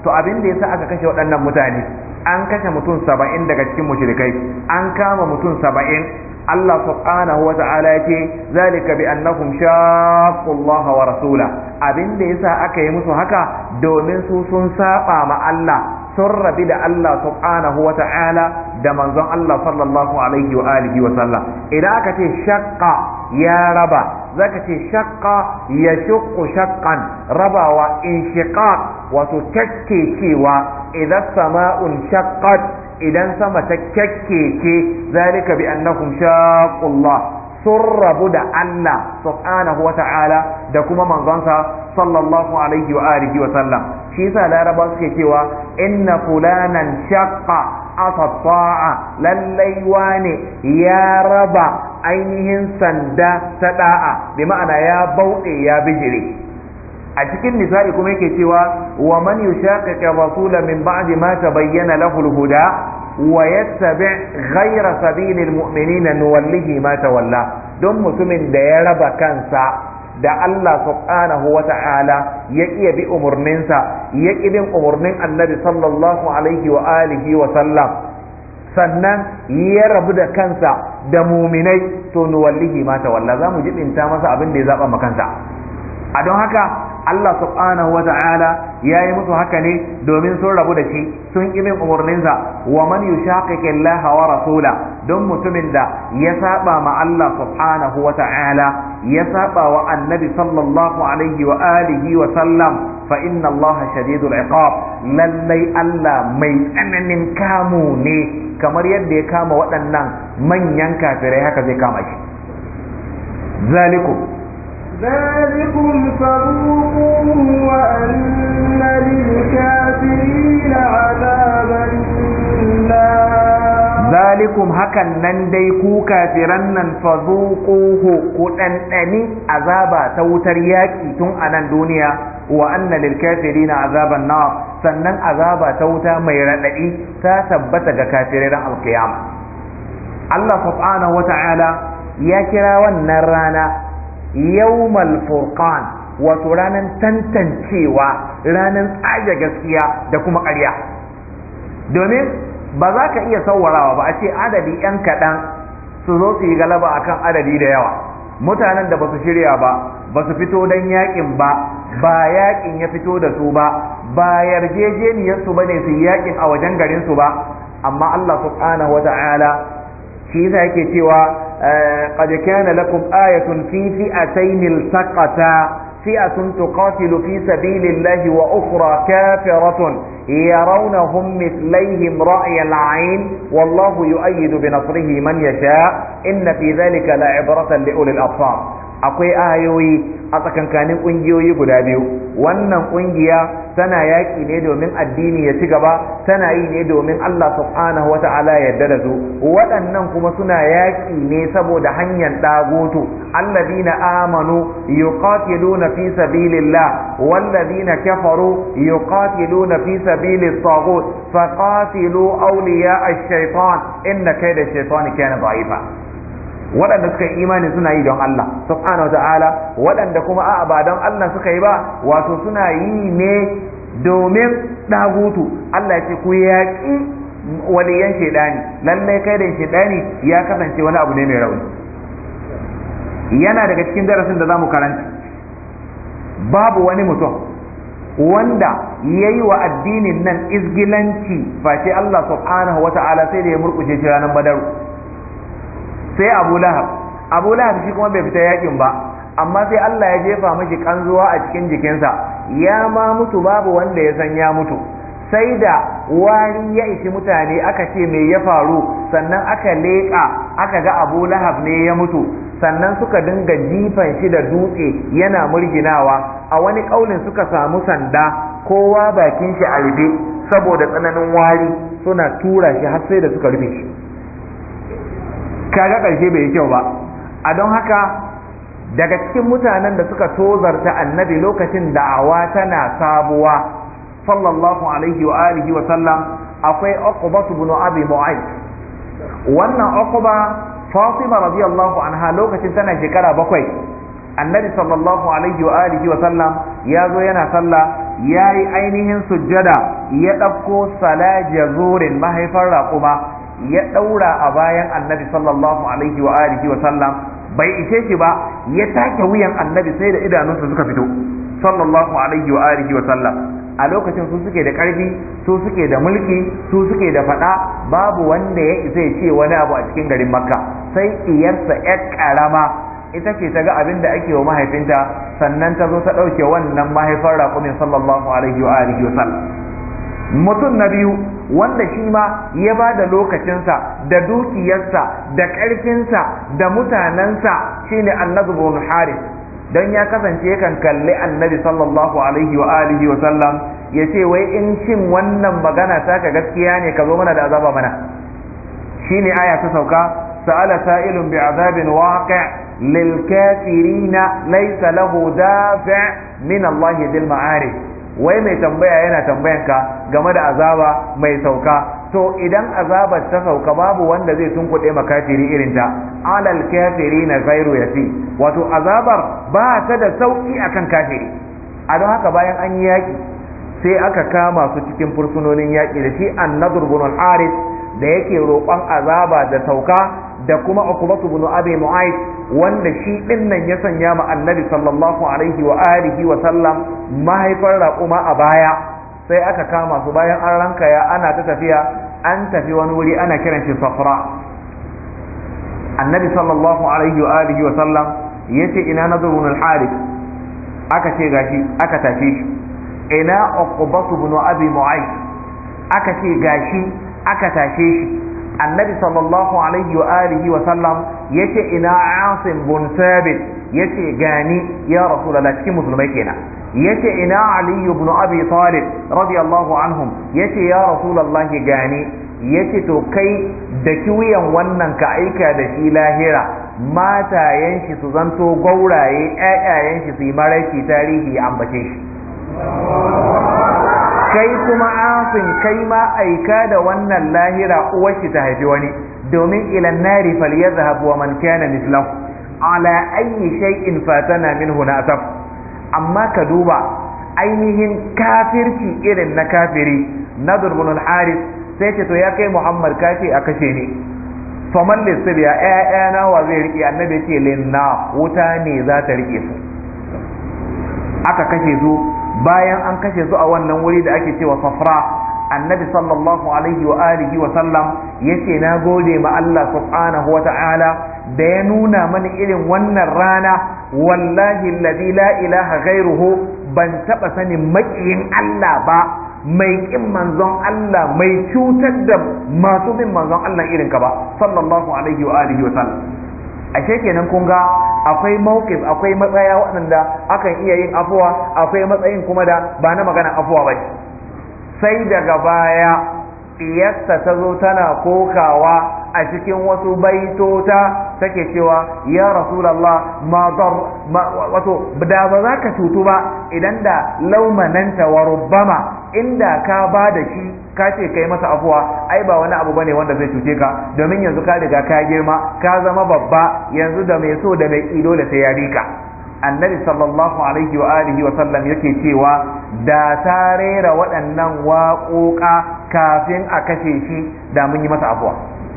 to abin da yasa aka kashe waɗannan mutane, an kashe mutum 70 daga cikin mushrikai, an kama mutum 70. Allah subhanahu wa ta'ala yake zalika bi annahum shaqqu Allah wa rasula, abin da yasa aka yi musu haka domin su sun saba ma Allah, sun rabi da Allah subhanahu wa ta'ala da manzon Allah sallallahu alaihi wa alihi wa sallam. Idan aka ce shaqqa ya raba, zaka ce shaqqa ya shuqqu shaqqan, rabawa inshiqaq wato cewa idan sama'un shaqqat, idan sama ta kyakkeke, zalika bi annahum shaqqullah, sun rabu da Allah subhanahu wa ta'ala da kuma manzonsa sallallahu alaihi wa alihi wa sallam. shi yasa laraba suke cewa inna fulanan shaqqa ata'a, lallai wane ya raba ainihin sanda ta da'a, bi ma'ana ya bauɗe ya bijire. A cikin nisa'i kuma yake cewa wa man yushaqiqi rasula min ba'di ma tabayyana lahu al-huda wa yattabi' ghayra sabilil mu'minina nuwallihi ma tawalla. Don mutumin da ya raba kansa da Allah subhanahu wa ta'ala ya iya bi umurninsa, ya ƙi bin umurnin annabi sallallahu alaihi wa alihi wa sallam, sannan ya rabu da kansa da muminai, to nuwallihi ma tawalla, za mu jibinta masa abin da ya zaba ma kansa. A don haka Allah subhanahu wa ta'ala ya yi musu haka ne domin sun rabu da shi, sun ƙi bin umarninsa. Wa man yushaqiqi Allah wa rasula, don mutumin da ya saba ma Allah subhanahu wa ta'ala, ya saba wa annabi sallallahu alaihi wa alihi wa sallam, fa inna Allah shadidul iqab, lallai Allah mai tsananin kamu ne, kamar yadda ya kama waɗannan manyan kafirai haka zai kama shi. ذلكم فذوقوه وأن للكافرين عذاب النار. ذلكم hakan nan dai ku kafiran nan fazuquhu, ku ɗanɗani azaba ta wutar yaƙi tun a nan duniya, wa anna lil kafirina azaban nar, sannan azaba ta wuta mai raɗaɗi ta tabbata ga kafirai ran alkiyama. Allah subhanahu wa ta'ala ya kira wannan rana yawmal furqan, wato ranan tantancewa, ranan tsaje gaskiya da kuma ƙarya. Domin ba za ka iya sauwarawa ba a ce adadi yan kaɗan su zo su yi galaba akan adadi da yawa. Mutanen da ba su shirya ba su fito don yaƙin ba yaƙin ya fito da su ba yarjejeniyar su bane su yi yaƙin a wajen garin su ba. Amma Allah subhanahu wa ta'ala shi yasa yake cewa قد كان لكم آية في فئتين التقتا فئة تقاتل في سبيل الله وأخرى كافرة يرونهم مثليهم رأي العين والله يؤيد بنصره من يشاء إن في ذلك لعبرة لأولي الأبصار. akwai ayoyi a tsakankanin ƙungiyoyi guda biyu. Wannan ƙungiya tana yaƙi ne domin addini ya ci gaba, tana yi ne domin Allah subhanahu wa ta'ala ya yarda da su. Waɗannan kuma suna yaƙi ne saboda hanyar ɗagoto. Alladhina amanu yuqatiluna fi sabilillah walladhina kafaru yuqatiluna fi sabilit taghut faqatilu awliya ash-shaytan inna kayda ash-shaytani kana da'ifa. Waɗanda suka yi imani suna yi don Allah subhanahu wa ta'ala, waɗanda kuma a'a ba don Allah suka yi ba, wato suna yi ne domin ɗagutu. Allah ya ce ku yaƙi waliyan shaidani, lallai kai da shaidani ya kasance wani abu ne mai rauni. Yana daga cikin darasin da za mu karanta, babu wani mutum wanda ya yi wa addinin nan izgilanci face Allah subhanahu wa ta'ala sai da ya murƙushe shi ranar Badaru. Sai Abu Lahab shi kuma bai fita yakin ba, amma sai Allah ya jefa mashi kanzuwa a cikin jikinsa, ya ma mutu babu wanda ya san ya mutu. Sai da wari ya ishi mutane aka ce me ya faru, sannan aka leƙa aka ga Abu Lahab ne ya mutu, sannan suka dinga jifan shi da dutse yana murginawa. A wani ƙaunin suka samu sanda, kowa bakin shi a rufe saboda tsananin wari, suna tura shi har sai da suka rufe shi. Kaga ƙarshe bai yi kyau ba. A don haka daga cikin mutanen da suka tozarta annabi lokacin da'awa tana sabuwa sallallahu alaihi wa alihi wa sallam, akwai Uqba ibn Abi Mu'ayth. Wannan Uqba, Fatima radiyallahu anha lokacin tana shekara 7, annabi sallallahu alaihi wa alihi wa sallam ya zo yana sallah, yayi ainihin sujjada ya ɗauko salaja zurin mahaifar raƙuma ya ɗaura a bayan annabi sallallahu alaihi wa alihi wa sallam. Bai ishe shi ba, ya take wuyan annabi sai da idanunsa suka fito sallallahu alaihi wa alihi wa sallam. A lokacin su suke da ƙarfi, su suke da mulki, su suke da faɗa, babu wanda ya isa ya ce wani abu a cikin garin Makka, sai iyarsa ƴar ƙarama ita ce ta ga abin da ake wa mahaifinta, sannan ta zo ta ɗauke wannan mahaifar raƙumin sallallahu alaihi wa alihi wa sallam. Mutum na biyu wanda shi ma ya ba da lokacinsa da dukiyarsa da ƙarfinsa da mutanensa shine Annabi bin Harith, don ya kasance yakan kalli annabi sallallahu alaihi wa alihi wa sallam ya ce wai in shin wannan magana taka gaskiya ne ka zo mana da azaba mana. Shine aya ta sauka, sa'ala sa'ilun bi'azabin waqi' lil kafirina laysa lahu dafi' min Allah dhil ma'arij. Wai mai tambaya yana tambayanka game da azaba mai sauka, to idan azabar ta sauka babu wanda zai tunkuɗe makafiri irin ta, alal kafirina ghairu yasi, wato azabar ba ta da sauki akan kafiri. A don haka bayan an yi yaƙi sai aka kama su cikin fursunonin yaƙi da shi An-Nadr ibn al-Harith da yake roƙon azaba da sauka, da kuma Uqbatu ibn Abi Mu'ayth wanda shi din nan ya sanya ma annabi sallallahu alaihi wa alihi wa sallam mahaifar raƙuma a baya. Sai aka kama su bayan an rankaya ana ta tafiya, an tafi wani wuri ana kiran shi Safra. Annabi sallallahu alaihi wa alihi wa sallam yace ina Nadr ibn al-Harith, aka ce gashi, aka tafi shi. Ina Uqbatu ibn Abi Mu'ayth, aka ce gashi, aka tashe shi. Annabi sallallahu alaihi wa alihi wa sallam yace ina Asim bin Thabit, yace gani ya Rasulullah, cikin musulmai kenan. Yace ina Ali ibn Abi Talib radiyallahu anhum, yace ya Rasulullah gani. Yace to kai da kiwiyan wannan ka aika da shi lahira, matayen shi su zanto gauraye, ƴaƴayen shi su yi maraici, tarihi ya ambace shi. Kai kuma Asim, kai ma aika da wannan lahira uwar shi ta haifi wani, domin ilan nari falyadhhab wa man kana mithlahu ala ayyi shay'in fatana minhu nasab. Amma ka duba ainihin kafirci irin na kafiri. Nadr ibn al-Harith sai ce to ya kai Muhammad ka ce a kashe ni, faman lisbiya ƴaƴana wa zai rike? Annabi ce linna, wuta ne za ta rike su. Aka kashe su. Bayan an kashe su a wannan wuri da ake cewa Safra, annabi sallallahu alaihi wa alihi wa sallam yace na gode ma Allah subhanahu wa ta'ala da ya nuna mani irin wannan rana, wallahi alladhi la ilaha ghairuhu, ban taba sanin makiyin Allah ba, mai kin manzon Allah, mai cutar da masu bin manzon Allah irin ka ba sallallahu alaihi wa alihi wa sallam. Ashe kenan kun ga akwai mawqif, akwai matsaya waɗanda akan iya yin afuwa, akwai matsayin kuma da ba na magana afuwa ba. Sai daga baya iyarsa ta zo tana kokawa a cikin wasu baitota take cewa ya Rasulullah wato da ba za ka cutu ba idan da laumananta wa rubbama, inda ka ba da shi ka ce kai masa afuwa, ai ba wani abu bane wanda zai cuce ka, domin yanzu ka riga ka girma, ka zama babba, yanzu da mai so da mai ido da sai ya rika. Annabi sallallahu alaihi wa alihi wa sallam yake cewa da ta rera waɗannan waƙoƙa kafin a kashe shi da mun yi masa afuwa.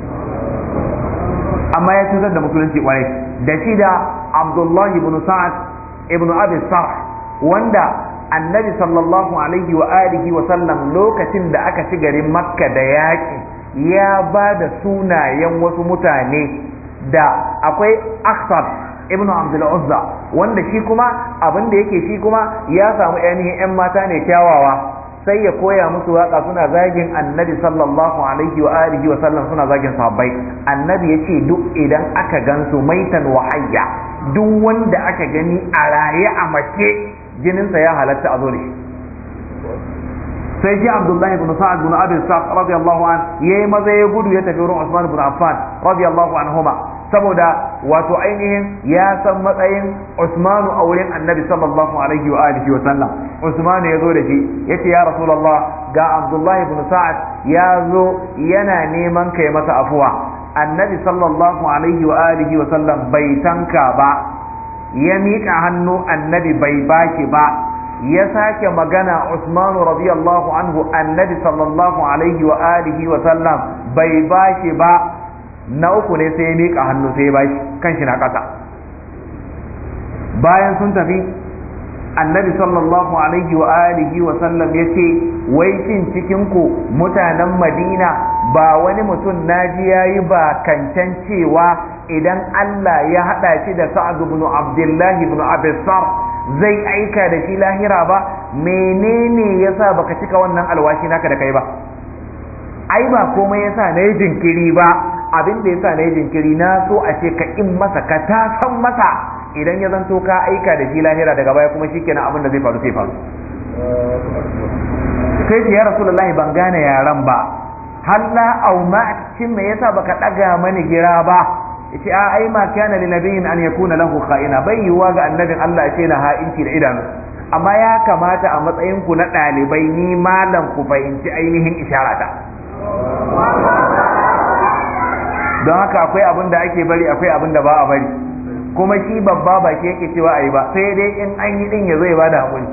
Amma ya cutar da musulunci kwarai, da shi da Abdullah ibn Sa'ad ibn Abi Sarh, wanda annabi sallallahu alaihi wa alihi wa sallam lokacin da aka ci garin Makka da yaƙi ya ba da sunayen wasu mutane, da akwai Akhtar ibn Abdul Uzza, wanda shi kuma abin da yake shi kuma ya samu ainihin 'yan mata ne kyawawa, sai ya koya musu waka suna zagin annabi sallallahu alaihi wa alihi wa sallam, suna zagin sahabbai. Annabi ya ce duk idan aka gansu maitan wa hayya, duk wanda aka gani a raye a mace, jininsa ya halatta a zo da shi. Sai shi Abdullahi ibn Sa'ad ibn Abi Sa'd radiyallahu an yayi maza ya gudu ya tafi wurin Usman ibn Affan radiyallahu anhuma, saboda wato ainihin ya san matsayin Usman a wurin Annabi sallallahu alaihi wa alihi wa sallam. Usman ya zo da shi yace ya Rasulullah, ga Abdullahi ibn Sa'ad ya zo yana neman kai masa afuwa. Annabi sallallahu alaihi wa alihi wa sallam bai tanka ba, ya miƙa hannu annabi bai baki ba, ya sake magana Usman radiyallahu anhu annabi sallallahu alaihi wa alihi wa sallam bai bashi ba. Na uku ne sai ya miƙa hannu sai ya bashi, kanshi na ƙasa. Bayan sun tafi annabi sallallahu alaihi wa alihi wa sallam ya ce, wai shin cikin ku mutanen Madina ba wani mutum naji yayi ba kancan cewa idan Allah ya hada shi da Sa'ad ibn Abdullah ibn Abi Sarh zai aika da shi lahira ba? Menene yasa baka cika wannan alwashi naka da kai ba? Ai ba komai yasa na yi jinkiri ba, abin da yasa na yi jinkiri na so a ce ka in masa ka ta san masa idan ya zanto ka aika da shi lahira daga baya kuma shikenan abin da zai faru sai faru. Sai ce ya Rasulullahi ban gane yaran ba, halla au ma cikin me yasa baka daga mani gira ba? Yace a ai ma kana lin nabiyyin an yakuna lahu kha'ina, bai yiwa ga annabin Allah ya ce na ha'inci da idanu, amma ya kamata a matsayin ku na ɗalibai ni malam ku fahimci ainihin isharata. Don haka akwai abin da ake bari akwai abin da ba a bari, kuma shi babba ba ke yake cewa a yi ba, sai dai in an yi din ya zo ya ba da haƙuri.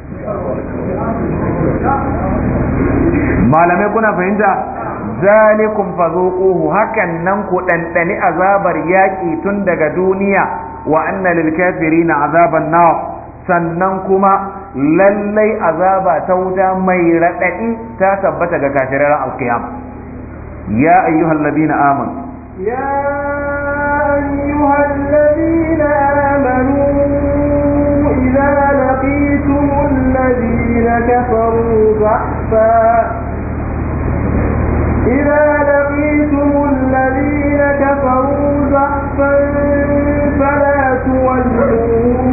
Malamai kuna fahimta? Zalikum fazuquhu, hakan nan ku ɗanɗani azabar yaƙi tun daga duniya, wa anna lil kafirina azaban nar, sannan kuma lallai azaba ta wuta mai raɗaɗi ta tabbata ga kafirai alqiyama. Ya ayyuhal ladina amanu, ya ayyuhal ladina amanu idza laqitumul ladina kafaru zahfa إذا لقيتم الذين كفروا زحفا فلا تولوهم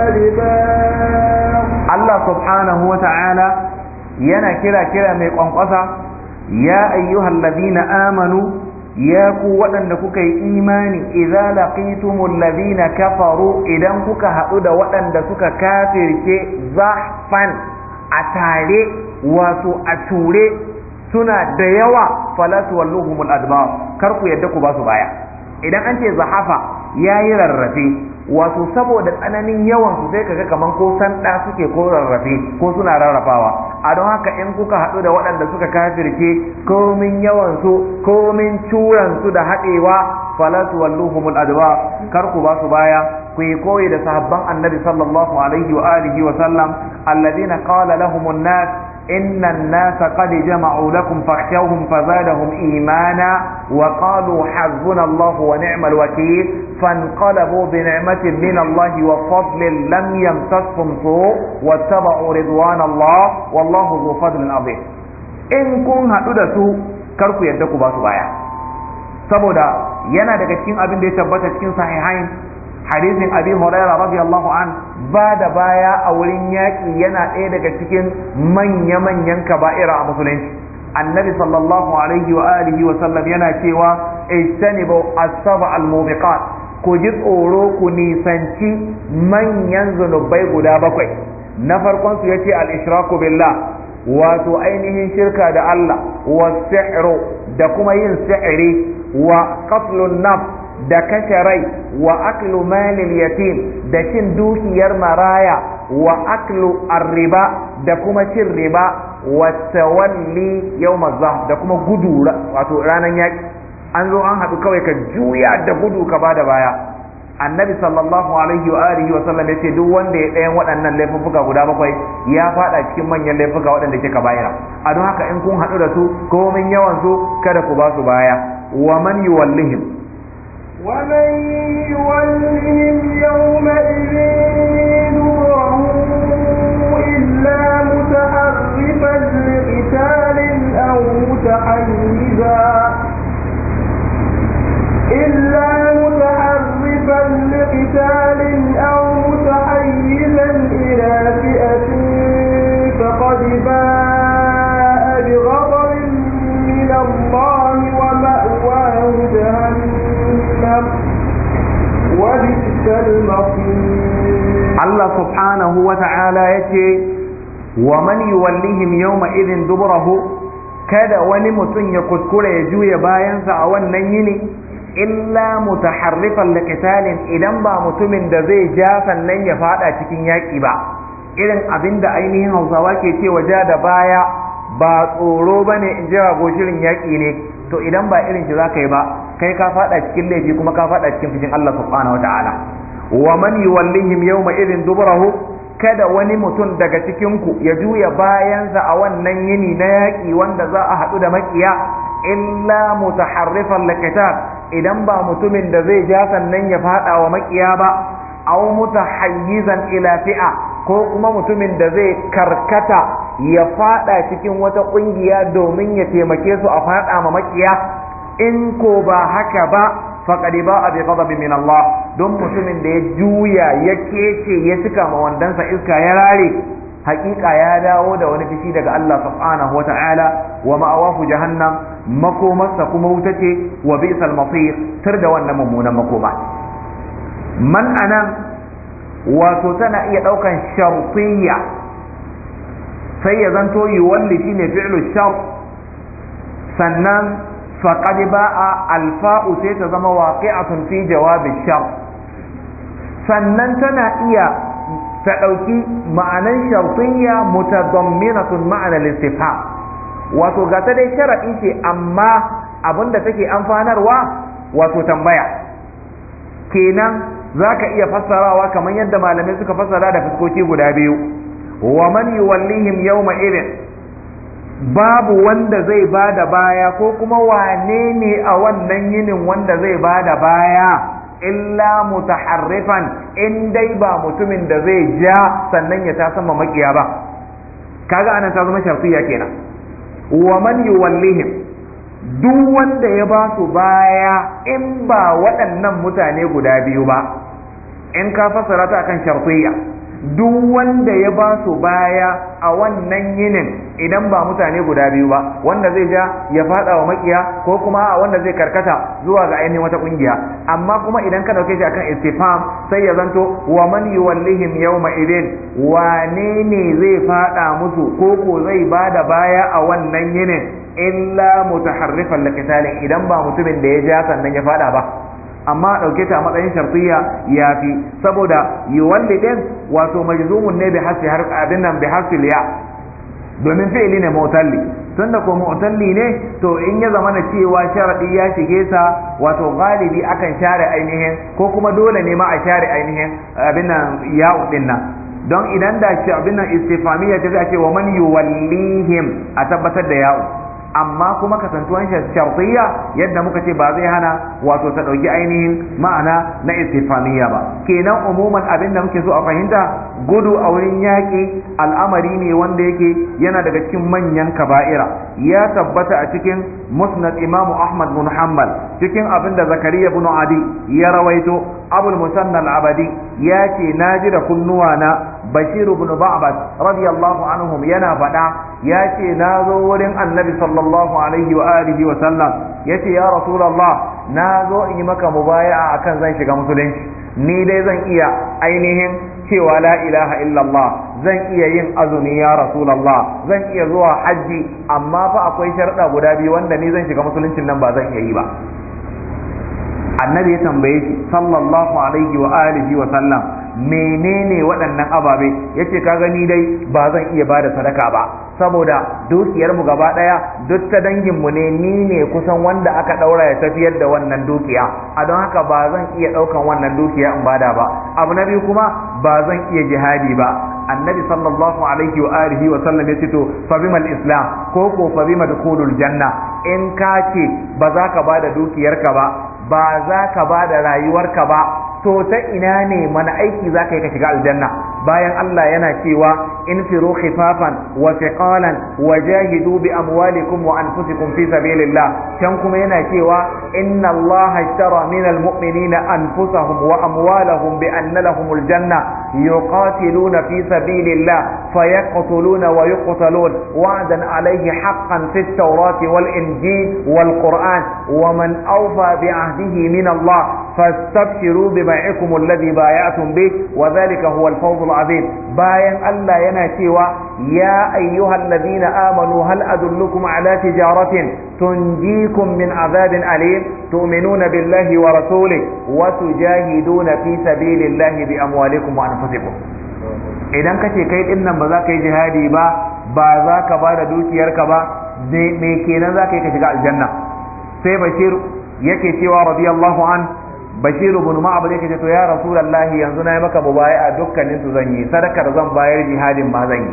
الأدبار. الله سبحانه وتعالى ينا كلا مي قنقصا يا أيها الذين آمنوا يا قوة أنكم إيماني إذا لقيتم الذين كفروا إذا كك هؤد وأندسك كافر زحفا أتالي وسو أتولي suna da yawa fala tuwalluhumul adbar, kar ku yadda ku ba su baya. Idan an ce zahafa yayi rarrafe, wato saboda tsananin yawan su sai kaga kaman ko sanda suke ko rarrafe ko suna rarrafawa. A don haka in kuka haɗu da waɗanda suka kafirce komin yawan su komin curan su da haɗewa fala tuwalluhumul adbar, kar ku ba su baya. Ku yi koyi da sahabban annabi sallallahu alaihi wa alihi wa sallam alladhina qala lahumun nas إن الناس قد جمعوا لكم فاخشوهم فزادهم إيمانا وقالوا حسبنا الله ونعم الوكيل فانقلبوا بنعمة من الله وفضل لم يمسسهم سوء واتبعوا رضوان الله والله ذو فضل عظيم. إن كن هدودسو كركو يدكو باسو بايا saboda yana daga cikin abin da ya tabbata cikin sahihain hadisin abi hurairah radiyallahu an ba da baya a wurin yaƙi yana ɗaya daga cikin manya-manyan kaba'ira a musulunci. Annabi sallallahu alaihi wa alihi wa sallam yana cewa ijtanibu as-sab'a al-mubiqat, ku ji tsoro ku nisanci manyan zunubai guda bakwai. Na farkon su yace al-ishraku billah, wato ainihin shirka da Allah, wa sihru da kuma yin sihiri, wa qatlun nafs da kashe rai, wa aklu malil yatim da cin dukiyar maraya, wa aklu arriba da kuma cin riba, wa tawalli yawmaz zahf da kuma gudu wato ranan yaki. An zo an haɗu kawai ka juya da gudu ka bada baya. Annabi sallallahu alaihi wa alihi wa sallam yace duk wanda ya ɗayan waɗannan laifuka guda bakwai ya faɗa cikin manyan laifuka waɗanda ke kaba'ira. A don haka in kun haɗu da su komin yawan su kada ku ba su baya. Wa man yuwallihim ومن يولهم يومئذ دبره إلا متحرفا لقتال أو متحيزا إلى فئة فقد باء بغضب من الله ومأواه جهنم وبئس المصير. الله سبحانه وتعالى يتي ومن يوليهم يومئذ دبره kada wani mutum ya kuskure ya juya bayansa a wannan yini illa mutaharrifan liqitalin, idan ba mutumin da zai ja sannan ya fada cikin yaki ba, irin abin da ainihin Hausawa ke cewa ja da baya ba tsoro bane in ji rago shirin yaƙi ne, to idan ba irin shi zaka yi ba kai ka fada cikin laifi kuma ka fada cikin fushin Allah subhanahu wataala. wa man yuwallihim yawma idhin duburahu, kada wani mutum daga cikin ku ya juya bayansa a wannan yini na yaƙi wanda za a haɗu da makiya, illa mutaharrifan liqital, idan ba mutumin da zai ja sannan ya fada wa makiya ba, aw mutahayyizan ila fi'a, ko kuma mutumin da zai karkata ya fada cikin wata kungiya domin ya taimake su a fada ma makiya, in ko ba haka ba faqad ba'a bi ghadabin min Allah, don mutumin da ya juya ya kece ya cika ma wandansa iska ya rare, hakika ya dawo da wani fishi daga Allah subhanahu wa ta'ala, wa ma'awahu jahannam, makomarsa kuma wuta ce, wa bi'sal masir, tar da wannan mummunan makoma. Man anan wato tana iya daukan shartiyya, sai ya zanto yuwalli shine fi'lu shart, sannan faqad ba'a alfa'u sai ta zama waqi'atun fi jawabi shart, sannan tana iya ta ɗauki ma'anan shartiyya mutadamminatun ma'anar istifham, wato ga ta dai sharaɗi ce amma abinda take amfanarwa wato tambaya. Kenan zaka iya fassarawa kamar yadda malamai suka fassara da fuskoki guda biyu, wa man yuwallihim yawma idin, babu wanda zai bada baya ko kuma wane ne a wannan yinin wanda zai bada baya, illa mutaharrifan, in dai ba mutumin da zai ja sannan ya ta sama makiya ba. Kaga anan ta zama shartiya kenan. Wa man yuwallihim, duk wanda ya ba su baya in ba waɗannan mutane guda biyu ba, in ka fassara ta akan shartiya, duk wanda ya ba su baya a wannan yinin idan ba mutane guda biyu ba, wanda zai ja ya fada wa makiya ko kuma wanda zai karkata zuwa ga ainihin wata kungiya. Amma kuma idan ka dauke shi akan istifham sai ya zanto wa man yuwallihim yawma idin, wane ne zai fada musu ko ko zai bada baya a wannan yinin, illa mutaharrifan liqitalin, idan ba mutumin da ya ja sannan ya fada ba. Amma ɗauke ta a matsayin shartiyya ya fi, saboda yuwallidin wato majzumun ne bi hasbi har abin nan bi hasbi ya, domin fi'ili ne mu'talli, tunda ko mu'talli ne to in ya zama na cewa sharadi ya shige sa, wato galibi akan share ainihin ko kuma dole ne ma a share ainihin abin nan ya'u din nan, don idan da shi abin nan istifhamiyya ta ce wa man yuwallihim a tabbatar da ya'u. Amma kuma kasantuwan shartiyya yadda muka ce ba zai hana wato ta dauki ainihin ma'ana na istifhamiyya ba. Kenan umuman abin da muke so a fahimta, gudu a wurin yaƙi al'amari ne wanda yake yana daga cikin manyan kaba'ira. Ya tabbata a cikin musnad imamu Ahmad bin Hanbal, cikin abin da Zakariya bin Adi ya rawaito, Abul Musanna al-Abadi ya ce naji da kunnuwana Bashir ibn Ba'bad radiyallahu anhum yana faɗa, ya ce na zo wurin Annabi sallallahu alaihi wa alihi wa sallam, yace ya Rasulullah, na zo in yi maka mubaya'a akan zan shiga musulunci, ni dai zan iya ainihin cewa la ilaha illallah, zan iya yin azumi ya Rasulullah, zan iya zuwa hajji, amma fa akwai sharɗa guda biyu wanda ni zan shiga musuluncin nan ba zan iya yi ba. Annabi ya tambaye shi sallallahu alaihi wa alihi wa sallam, menene waɗannan ababe? Yace ka gani dai ba zan iya bada sadaka ba, saboda dukiyar mu gaba daya duk ta dangin mu ne, ni ne kusan wanda aka daura ya tafiyar da wannan dukiya, a don haka ba zan iya daukan wannan dukiya in bada ba. Abu na biyu kuma ba zan iya jihadi ba. Annabi sallallahu alaihi wa alihi wa sallam ya ce to fa bimal islam ko ko fa bima dukhulul janna, in ka ce ba za ka bada dukiyarka ba za ka bada rayuwarka ba, to ta ina ne mana aiki za ka yi ka shiga aljanna? Bayan Allah yana cewa infiru khifafan wa thiqalan wa jahidu bi amwalikum wa anfusikum fi sabilillah, can kuma yana cewa inna Allah ashtara minal mu'minina anfusahum wa amwalahum bi anna lahumul janna yuqatiluna fi sabilillah fayaqtuluna wa yuqtalun wa'dan alayhi haqqan fit tawrati wal injil wal qur'an wa man awfa bi ahdihi min Allah fastabshiru bi bai'ikum alladhi bay'atum bih wa dhalika huwa al-fawz al-'azim. Bayan Allah yana cewa ya ayyuhalladhina amanu hal adullukum ala tijaratin tunjikum min 'adhabin alim tu'minuna billahi wa rasulihi wa tujahiduna fi sabilillahi bi amwalikum wa anfusikum. idan ka ce kai din nan ba za ka yi jihadi ba za ka ba da dukiyarka ba me kenan za ka yi ka shiga aljanna? sai bashir yake cewa radiyallahu an, bashir ibn ma'bad yake ce to ya rasulullahi yanzu na yi maka mubaya'a dukkanin su zan yi, sadakar zan bayar, jihadin ma zan yi.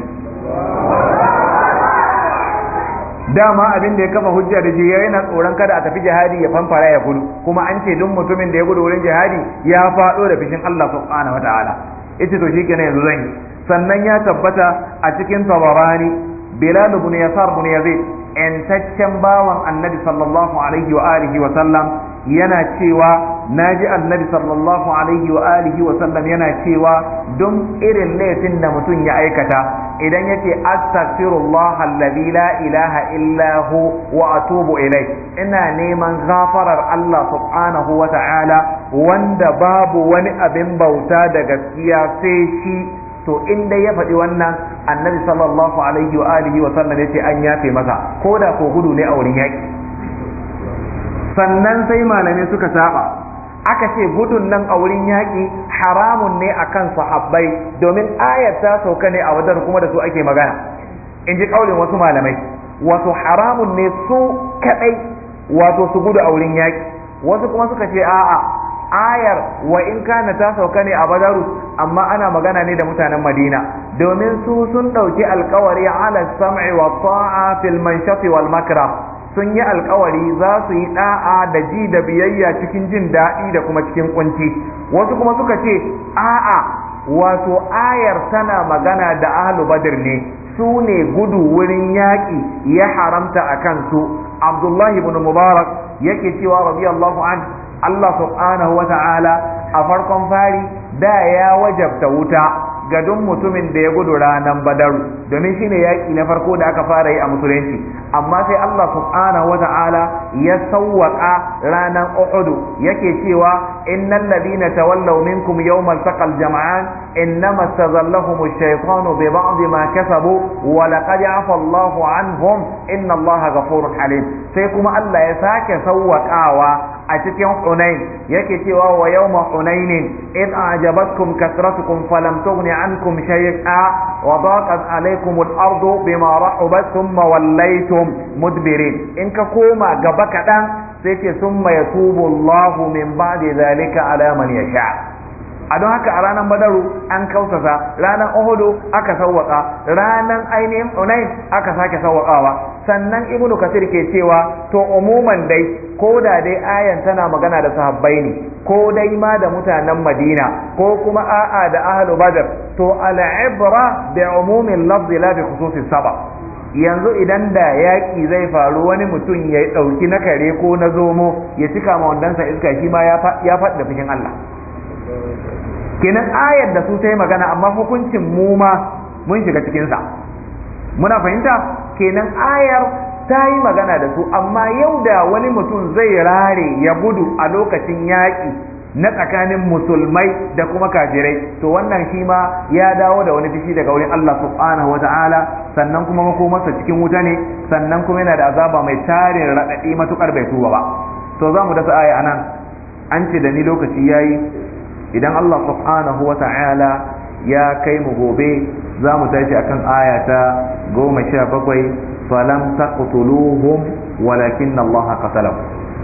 dama abin da ya kafa hujja da jiya yana tsoron kada a tafi jihadi ya fanfara ya gudu, kuma an ce duk mutumin da ya gudu wurin jihadi ya faɗo da fishin Allah subhanahu wataala. ita to shikenan yanzu zan yi. sannan ya tabbata a cikin Tabarani, Bilal ibn Yasar ibn Yazid entaccen bawan Annabi sallallahu alaihi wa alihi wa sallam yana cewa naji Annabi sallallahu alaihi wa alihi wa sallam yana cewa don irin laifin da mutum ya aikata idan yake astaghfirullah alladhi la ilaha illa hu wa atubu ilai, ina neman gafarar Allah subhanahu wa ta'ala wanda babu wani abin bauta da gaskiya sai shi, to in dai ya faɗi wannan Annabi sallallahu alaihi wa alihi wa sallam yace an yafe masa ko da ko gudu ne a wurin yaki. sannan sai malamai suka saba, aka ce gudun nan a wurin yaƙi haramun ne akan sahabbai domin ayat ta sauka ne a wadar kuma da su ake magana, in ji ƙaulin wasu malamai. wato haramun ne su kaɗai wato su gudu a wurin yaƙi, wasu kuma suka ce a'a ayar wa in kana ta sauka ne a badaru amma ana magana ne da mutanen Madina domin su sun ɗauki alƙawari ala sam'i wa ta'a fil manshati wal makra, sun yi alkawari za su yi da'a da ji da biyayya cikin jin daɗi da kuma cikin kunci. wasu kuma suka ce a'a wato ayar tana magana da ahlu badr ne, su ne gudu wurin yaƙi ya haramta a kansu. Abdullahi ibn Mubarak yake cewa radiyallahu an, Allah subhanahu wa ta'ala a farkon fari da ya wajabta wuta ga duk mutumin da ya gudu ranar badaru domin shine yaƙi na farko da aka fara yi a musulunci, amma sai Allah subhanahu wata'ala ya sawwaka ranar Uhud yake cewa innal ladina tawallaw minkum yawmal taqal jam'an innama istazallahum ash-shaytanu bi ba'd ma kasabu wa laqad afa Allahu anhum inna Allaha ghafurur halim. sai kuma Allah ya sake sawwakawa a cikin Hunain yake cewa wa yawma Hunainin id a'jabatkum kasratukum falam tughni ankum shay'a wa daqat alaykum al-ardu bima rahabat thumma wallaytum mudbirin. in ka koma gaba kadan sai ce thumma yatubu Allahu min ba'di dhalika ala man yasha. a don haka a ranar Badaru an kausasa, ranar Uhudu aka sawwaka, ranar ainihin Hunain aka sake sawwakawa. sannan Ibnu Kathir ke cewa to umuman dai ko da dai ayan tana magana da sahabbai ne ko dai ma da mutanen Madina ko kuma a'a da ahlu Badr, to al-ibra bi umumin lafz la bi khususis sabab. yanzu idan da yaƙi zai faru wani mutum ya ɗauki na kare ko na zomo ya cika ma wandansa iska, shi ma ya faɗi da fushin Allah. kenan ayar da su ta yi magana amma hukuncin mu ma mun shiga cikinsa, muna fahimta. kenan ayar ta yi magana da su, amma yau da wani mutum zai rare ya gudu a lokacin yaƙi na tsakanin musulmai da kuma kafirai, to wannan shi ma ya dawo da wani fishi daga wurin Allah subhanahu wa ta'ala, sannan kuma makomarsa cikin wuta ne, sannan kuma yana da azaba mai tarin raɗaɗi matukar bai tuba ba. to za mu dasa aya anan, an ce da ni lokaci yayi, idan Allah subhanahu wa ta'ala ya kai mu gobe za mu tashi akan aya ta 17, falam taqtuluhum walakinna Allah qatalahum.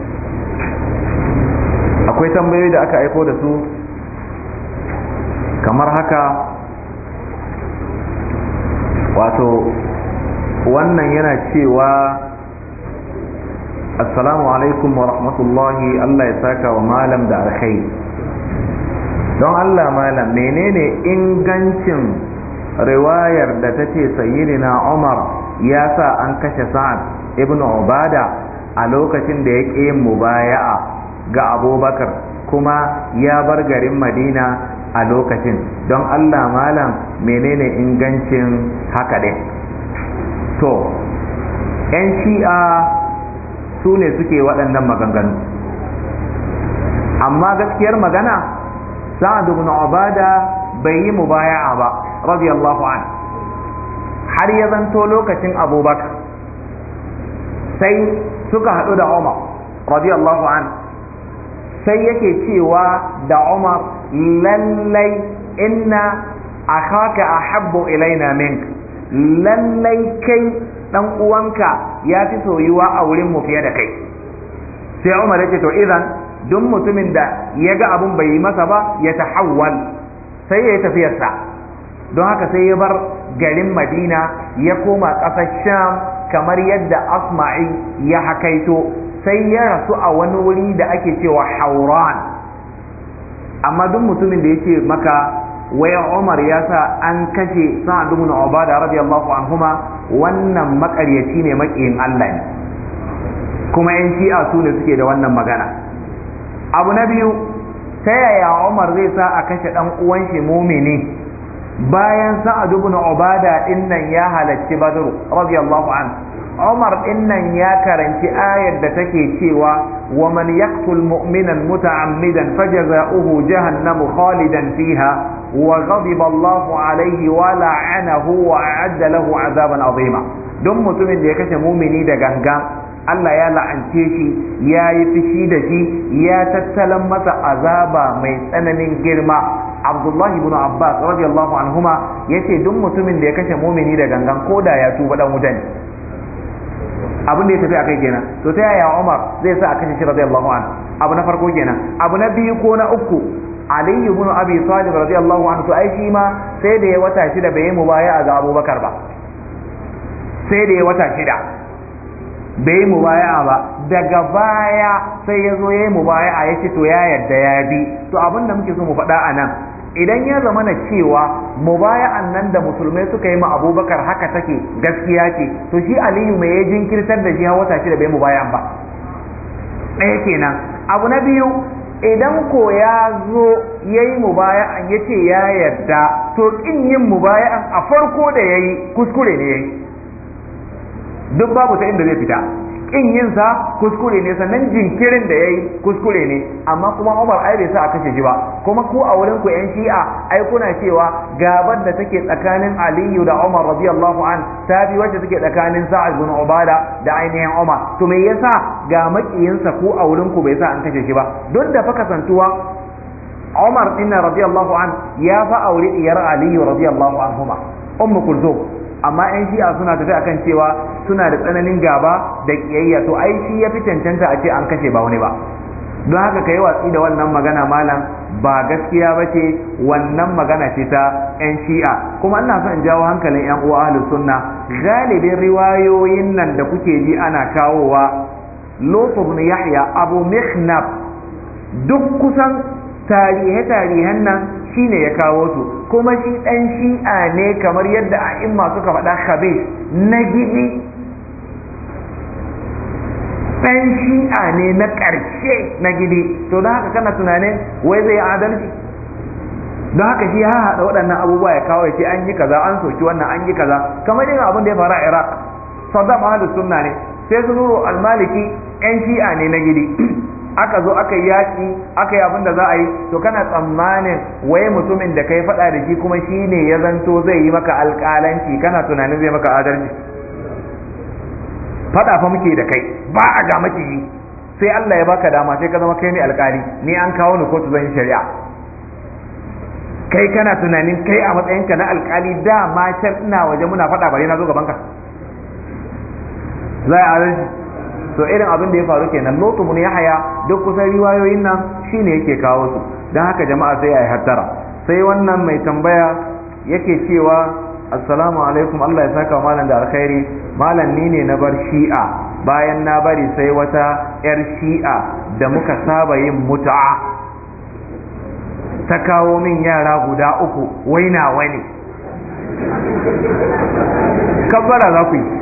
akwai tambayoyi da aka aiko da su kamar haka, wato wannan yana cewa assalamu alaikum wa rahmatullahi, Allah ya saka wa malam da alkhairi. don Allah malam menene ingancin riwayar da ta ce sayyidina Umar ya sa an kashe Sa'ad ibn Ubada a lokacin da ya ƙi yin mubaya'a ga Abubakar kuma ya bar garin Madina a lokacin? don Allah malam menene ingancin haka ɗin? to 'yan shi'a su ne suke waɗannan maganganu, amma gaskiyar magana Sa'ad ibn Ubada bai yi mubaya'a ba radiyallahu anhu har ya zanto lokacin Abubakar, sai suka haɗu da Umar radiyallahu anhu, sai yake cewa da Umar lallai inna akhaka ahabbu ilaina mink, lallai kai dan uwanka ya fi soyuwa a wurin mu fiye da kai. sai Umar ya ce to idan duk mutumin da ya ga abun bai yi masa ba ya tahawwal, sai ya yi tafiyarsa. don haka sai ya bar garin Madina ya koma ƙasar Sham kamar yadda Asma'i ya hakaito, sai ya rasu a wani wuri da ake cewa Hauran. amma duk mutumin da yake maka waya Umar ya sa an kashe Sa'ad ibn Ubada radiyallahu anhuma, wannan makaryaci ne, makiyin Allah ne, kuma yan shi'a su ne suke da wannan magana. abu na biyu, ta yaya Umar zai sa a kashe dan uwan shi mumini bayan Sa'ad ibn Ubada dinnan ya halacci Badr radiyallahu anhu? Umar dinnan ya karanci ayar da take cewa wa man yaqtul mu'minan muta'ammidan fajaza'uhu jahannamu khalidan fiha wa ghadiba Allahu alayhi wa la'anahu wa a'adda lahu 'adaban 'azima. don mutumin da ya kashe mumini da gangan, Allah ya la'ance shi, ya yi fushi da shi, ya tattalan masa azaba mai tsananin girma. Abdullahi ibn Abbas radiyallahu anhuma yace duk mutumin da ya kashe mumini da gangan, ko da ya tuba dan wuta ne. abin da ya tafi akai kenan. to ta yaya Umar zai sa a kashe shi radiyallahu anhu? abu na farko kenan. abu na biyu ko na uku, Ali ibn Abi Talib radiyallahu anhu, to ai shi ma sai da ya wata shida bai yi mubaya'a ga Abubakar ba, sai da ya wata shida bai yi mubaya'a ba. daga baya sai ya zo ya yi mubaya'a, ya ce to ya yarda ya bi. to abin da muke so mu faɗa a nan, idan ya zama na cewa mubaya'an nan da musulmai suka yi ma Abubakar haka take gaskiya ce, to shi Aliyu mai ya jinkirtar da shi har wata shida bai mubaya'an ba? ɗaya kenan. abu na biyu, idan ko ya zo ya yi mubaya'an ya ce ya yarda, to kin yin mubaya'an a farko da ya yi kuskure ne ya yi, duk babu ta inda zai fita. kin yin sa kuskure ne, sannan jinkirin da yayi kuskure ne. amma kuma Umar ai bai sa a kashe shi ba. kuma ku a wurin ku yan Shi'a ai kuna cewa gabar da take tsakanin Aliyu da Umar radiyallahu an ta bi wacce take tsakanin Sa'ad bin Ubada da ainihin Umar. to me yasa ga makiyinsa ku a wurin ku bai sa an kashe shi ba? don da fa kasantuwa Umar din radiyallahu an ya fa aure diyar Aliyu radiyallahu anhuma, Ummu Kulthum. amma yan shi'a suna tafi akan cewa suna da tsananin gaba da kiyayya, to ai shi ya fi cancanta a ce an kashe ba wani ba. don haka kai watsi da wannan magana malam, ba gaskiya ba ce, wannan magana ce ta yan shi'a. kuma ina son in jawo hankalin yan uwa ahlus sunna, galibin riwayoyin nan da kuke ji ana kawowa, Lut ibn Yahya, Abu Mikhnaf, duk kusan tarihe-tarihen nan shine ya kawo su. kuma shi dan shi'a ne kamar yadda a'imma suka faɗa, khabith na gidi, dan shi'a ne na ƙarshe na gidi. to don haka kana tunanin wai zai adalci? don haka shi ya haɗa waɗannan abubuwa ya kawo ya ce an yi kaza, an soki wannan, an yi kaza, kamar yin abin da ya faru a Iraq. Saddam ahlus sunna ne, sai su nuro al-Maliki yan shi'a ne na gidi. aka zo aka yi yaƙi, aka yi abin da za a yi. to kana tsammanin wai mutumin da kai faɗa da shi kuma shi ne ya zanto zai yi maka alƙalanci, kana tunanin zai maka adalci? faɗa fa muke da kai, ba a ga maki yi, sai Allah ya baka dama sai ka zama kai ne alƙali, ni an kawo ni kotu zan yi shari'a. kai kana tunanin kai a matsayinka na alƙali dama can ina waje muna faɗa bare na zo gaban ka? za a adalci? to irin abin da ya faru kenan. Lut ibn Yahya duk kusan riwayoyin nan shine yake kawo su. dan haka jama'a sai ayi hattara. sai wannan mai tambaya yake cewa assalamu alaikum, Allah ya saka malam da alkhairi. malam ni ne na bar shi'a, bayan na bari sai wata yar shi'a da muka saba yin mut'a ta kawo min yara guda 3, wai nawa ne. kabbara za ku yi.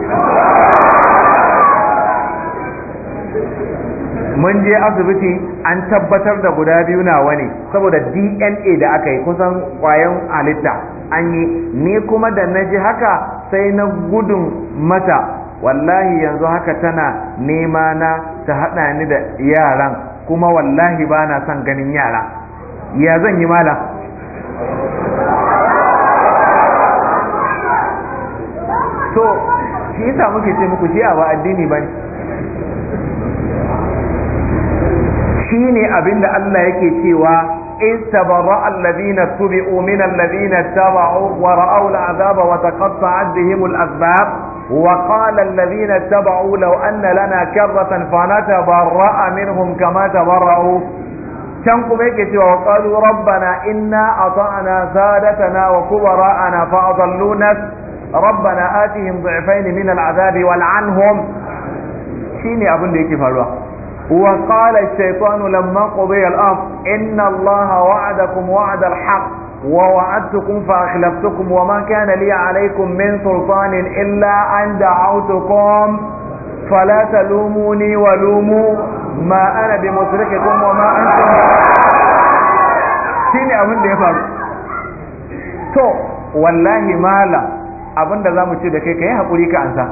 mun je asibiti an tabbatar da guda 2 nawa ne, saboda DNA da aka yi kusan kwayan halitta an yi. ni kuma da na ji haka sai na gudun mata, wallahi yanzu haka tana nema na ta haɗa ni da yaran, kuma wallahi ba na son ganin yara. ya zan yi malam? to shi yasa muke ce muku shi ba addini bane. shi ne abinda Allah yake cewa إذ تبرأ الذين اتبعوا من الذين اتبعوا ورأوا العذاب وتقطعت بهم الأسباب وقال الذين اتبعوا لو أن لنا كرة فنتبرأ منهم كما تبرأوا كم يكتب وقالوا ربنا إنا أطعنا سادتنا وكبراءنا فأضلونا ربنا آتهم ضعفين من العذاب والعنهم شيني أبن ديكي فالوا وقال الشيطان لما قضي الأمر إن الله وعدكم وعد الحق ووعدتكم فأخلفتكم وما كان لي عليكم من سلطان إلا أن دعوتكم فلا تلوموني ولوموا ما أنا بمصرخكم وما أنتم شيني أبن ديكي فالوا تو والله مالا abin da za mu ce da kai ka yi haƙuri ka ansa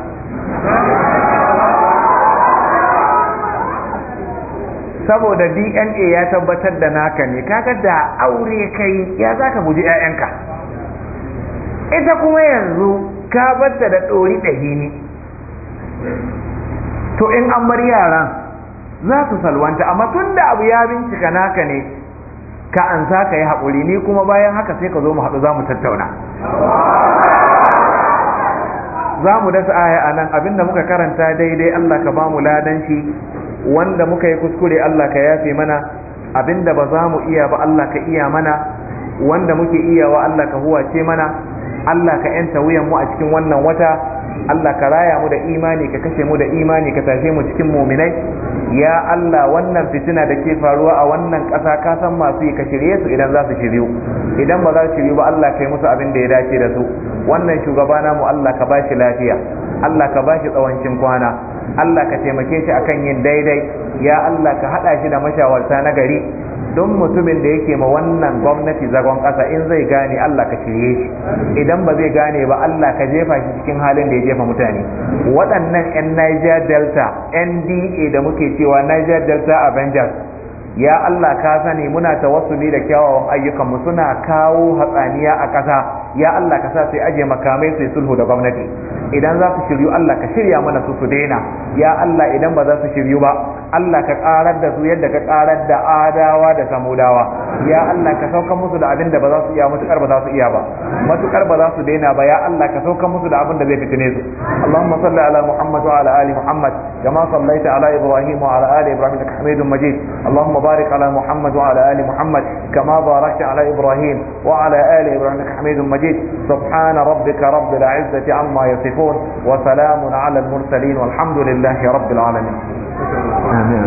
saboda DNA ya tabbatar da naka ne kaga da aure kai ya za ka guji 'ya'yanka ita kuma yanzu ka batta da ɗori ɗahini to in an bar yaran za su salwanta amma tun da abu ya bincika naka ne ka ansa ka yi haƙuri ni kuma bayan haka sai ka zo mu haɗu za mu tattauna za mu dasa aya a nan abinda muka karanta daidai Allah ka ba mu ladan shi wanda muka yi kuskure Allah ka yafe mana abinda ba za mu iya ba Allah ka iya mana wanda muke iya wa Allah ka huwace mana Allah ka yanta wuyan mu a cikin wannan wata Allah ka raya mu da imani ka kashe mu da imani ka tashe mu cikin muminai ya Allah wannan fitina da ke faruwa a wannan ƙasa ka san masu yi ka shirye su idan za su shiryu idan ba za su shiryu ba Allah ka yi musu abin da ya dace da su wannan shugaba namu Allah ka bashi lafiya Allah ka bashi tsawancin kwana Allah ka taimake shi akan yin daidai ya Allah ka hada shi da mashawarta na gari don mutumin da yake ma wannan gwamnati zagon ƙasa in zai gane Allah ka shirye shi idan ba zai gane ba Allah ka jefa shi cikin halin da ya jefa mutane waɗannan 'yan Niger Delta NDA da muke cewa Niger Delta Avengers ya Allah ka sani muna tawassuli da kyawawan ayyukanmu suna kawo hatsaniya a ƙasa ya Allah ka sa sai aje makamai sai sulhu da gwamnati idan za su shiryu Allah ka shirya mana su daina ya Allah idan ba za su shiryu ba Allah ka karar da su yadda ka karar da adawa da samudawa ya Allah ka sauka musu da abin da ba za su iya matukar ba za su iya ba matukar ba za su daina ba ya Allah ka sauka musu da abin da zai fitine su Allahumma salli ala Muhammad wa ala ali Muhammad kama sallaita ala Ibrahim wa ala ali Ibrahim innaka Hamidum Majid Allahumma barik ala Muhammad wa ala ali Muhammad kama barakta ala Ibrahim wa ala ali Ibrahim innaka Hamidum Majid subhana rabbika rabbil izzati amma yasifun وسلام على المرسلين والحمد لله رب العالمين آمين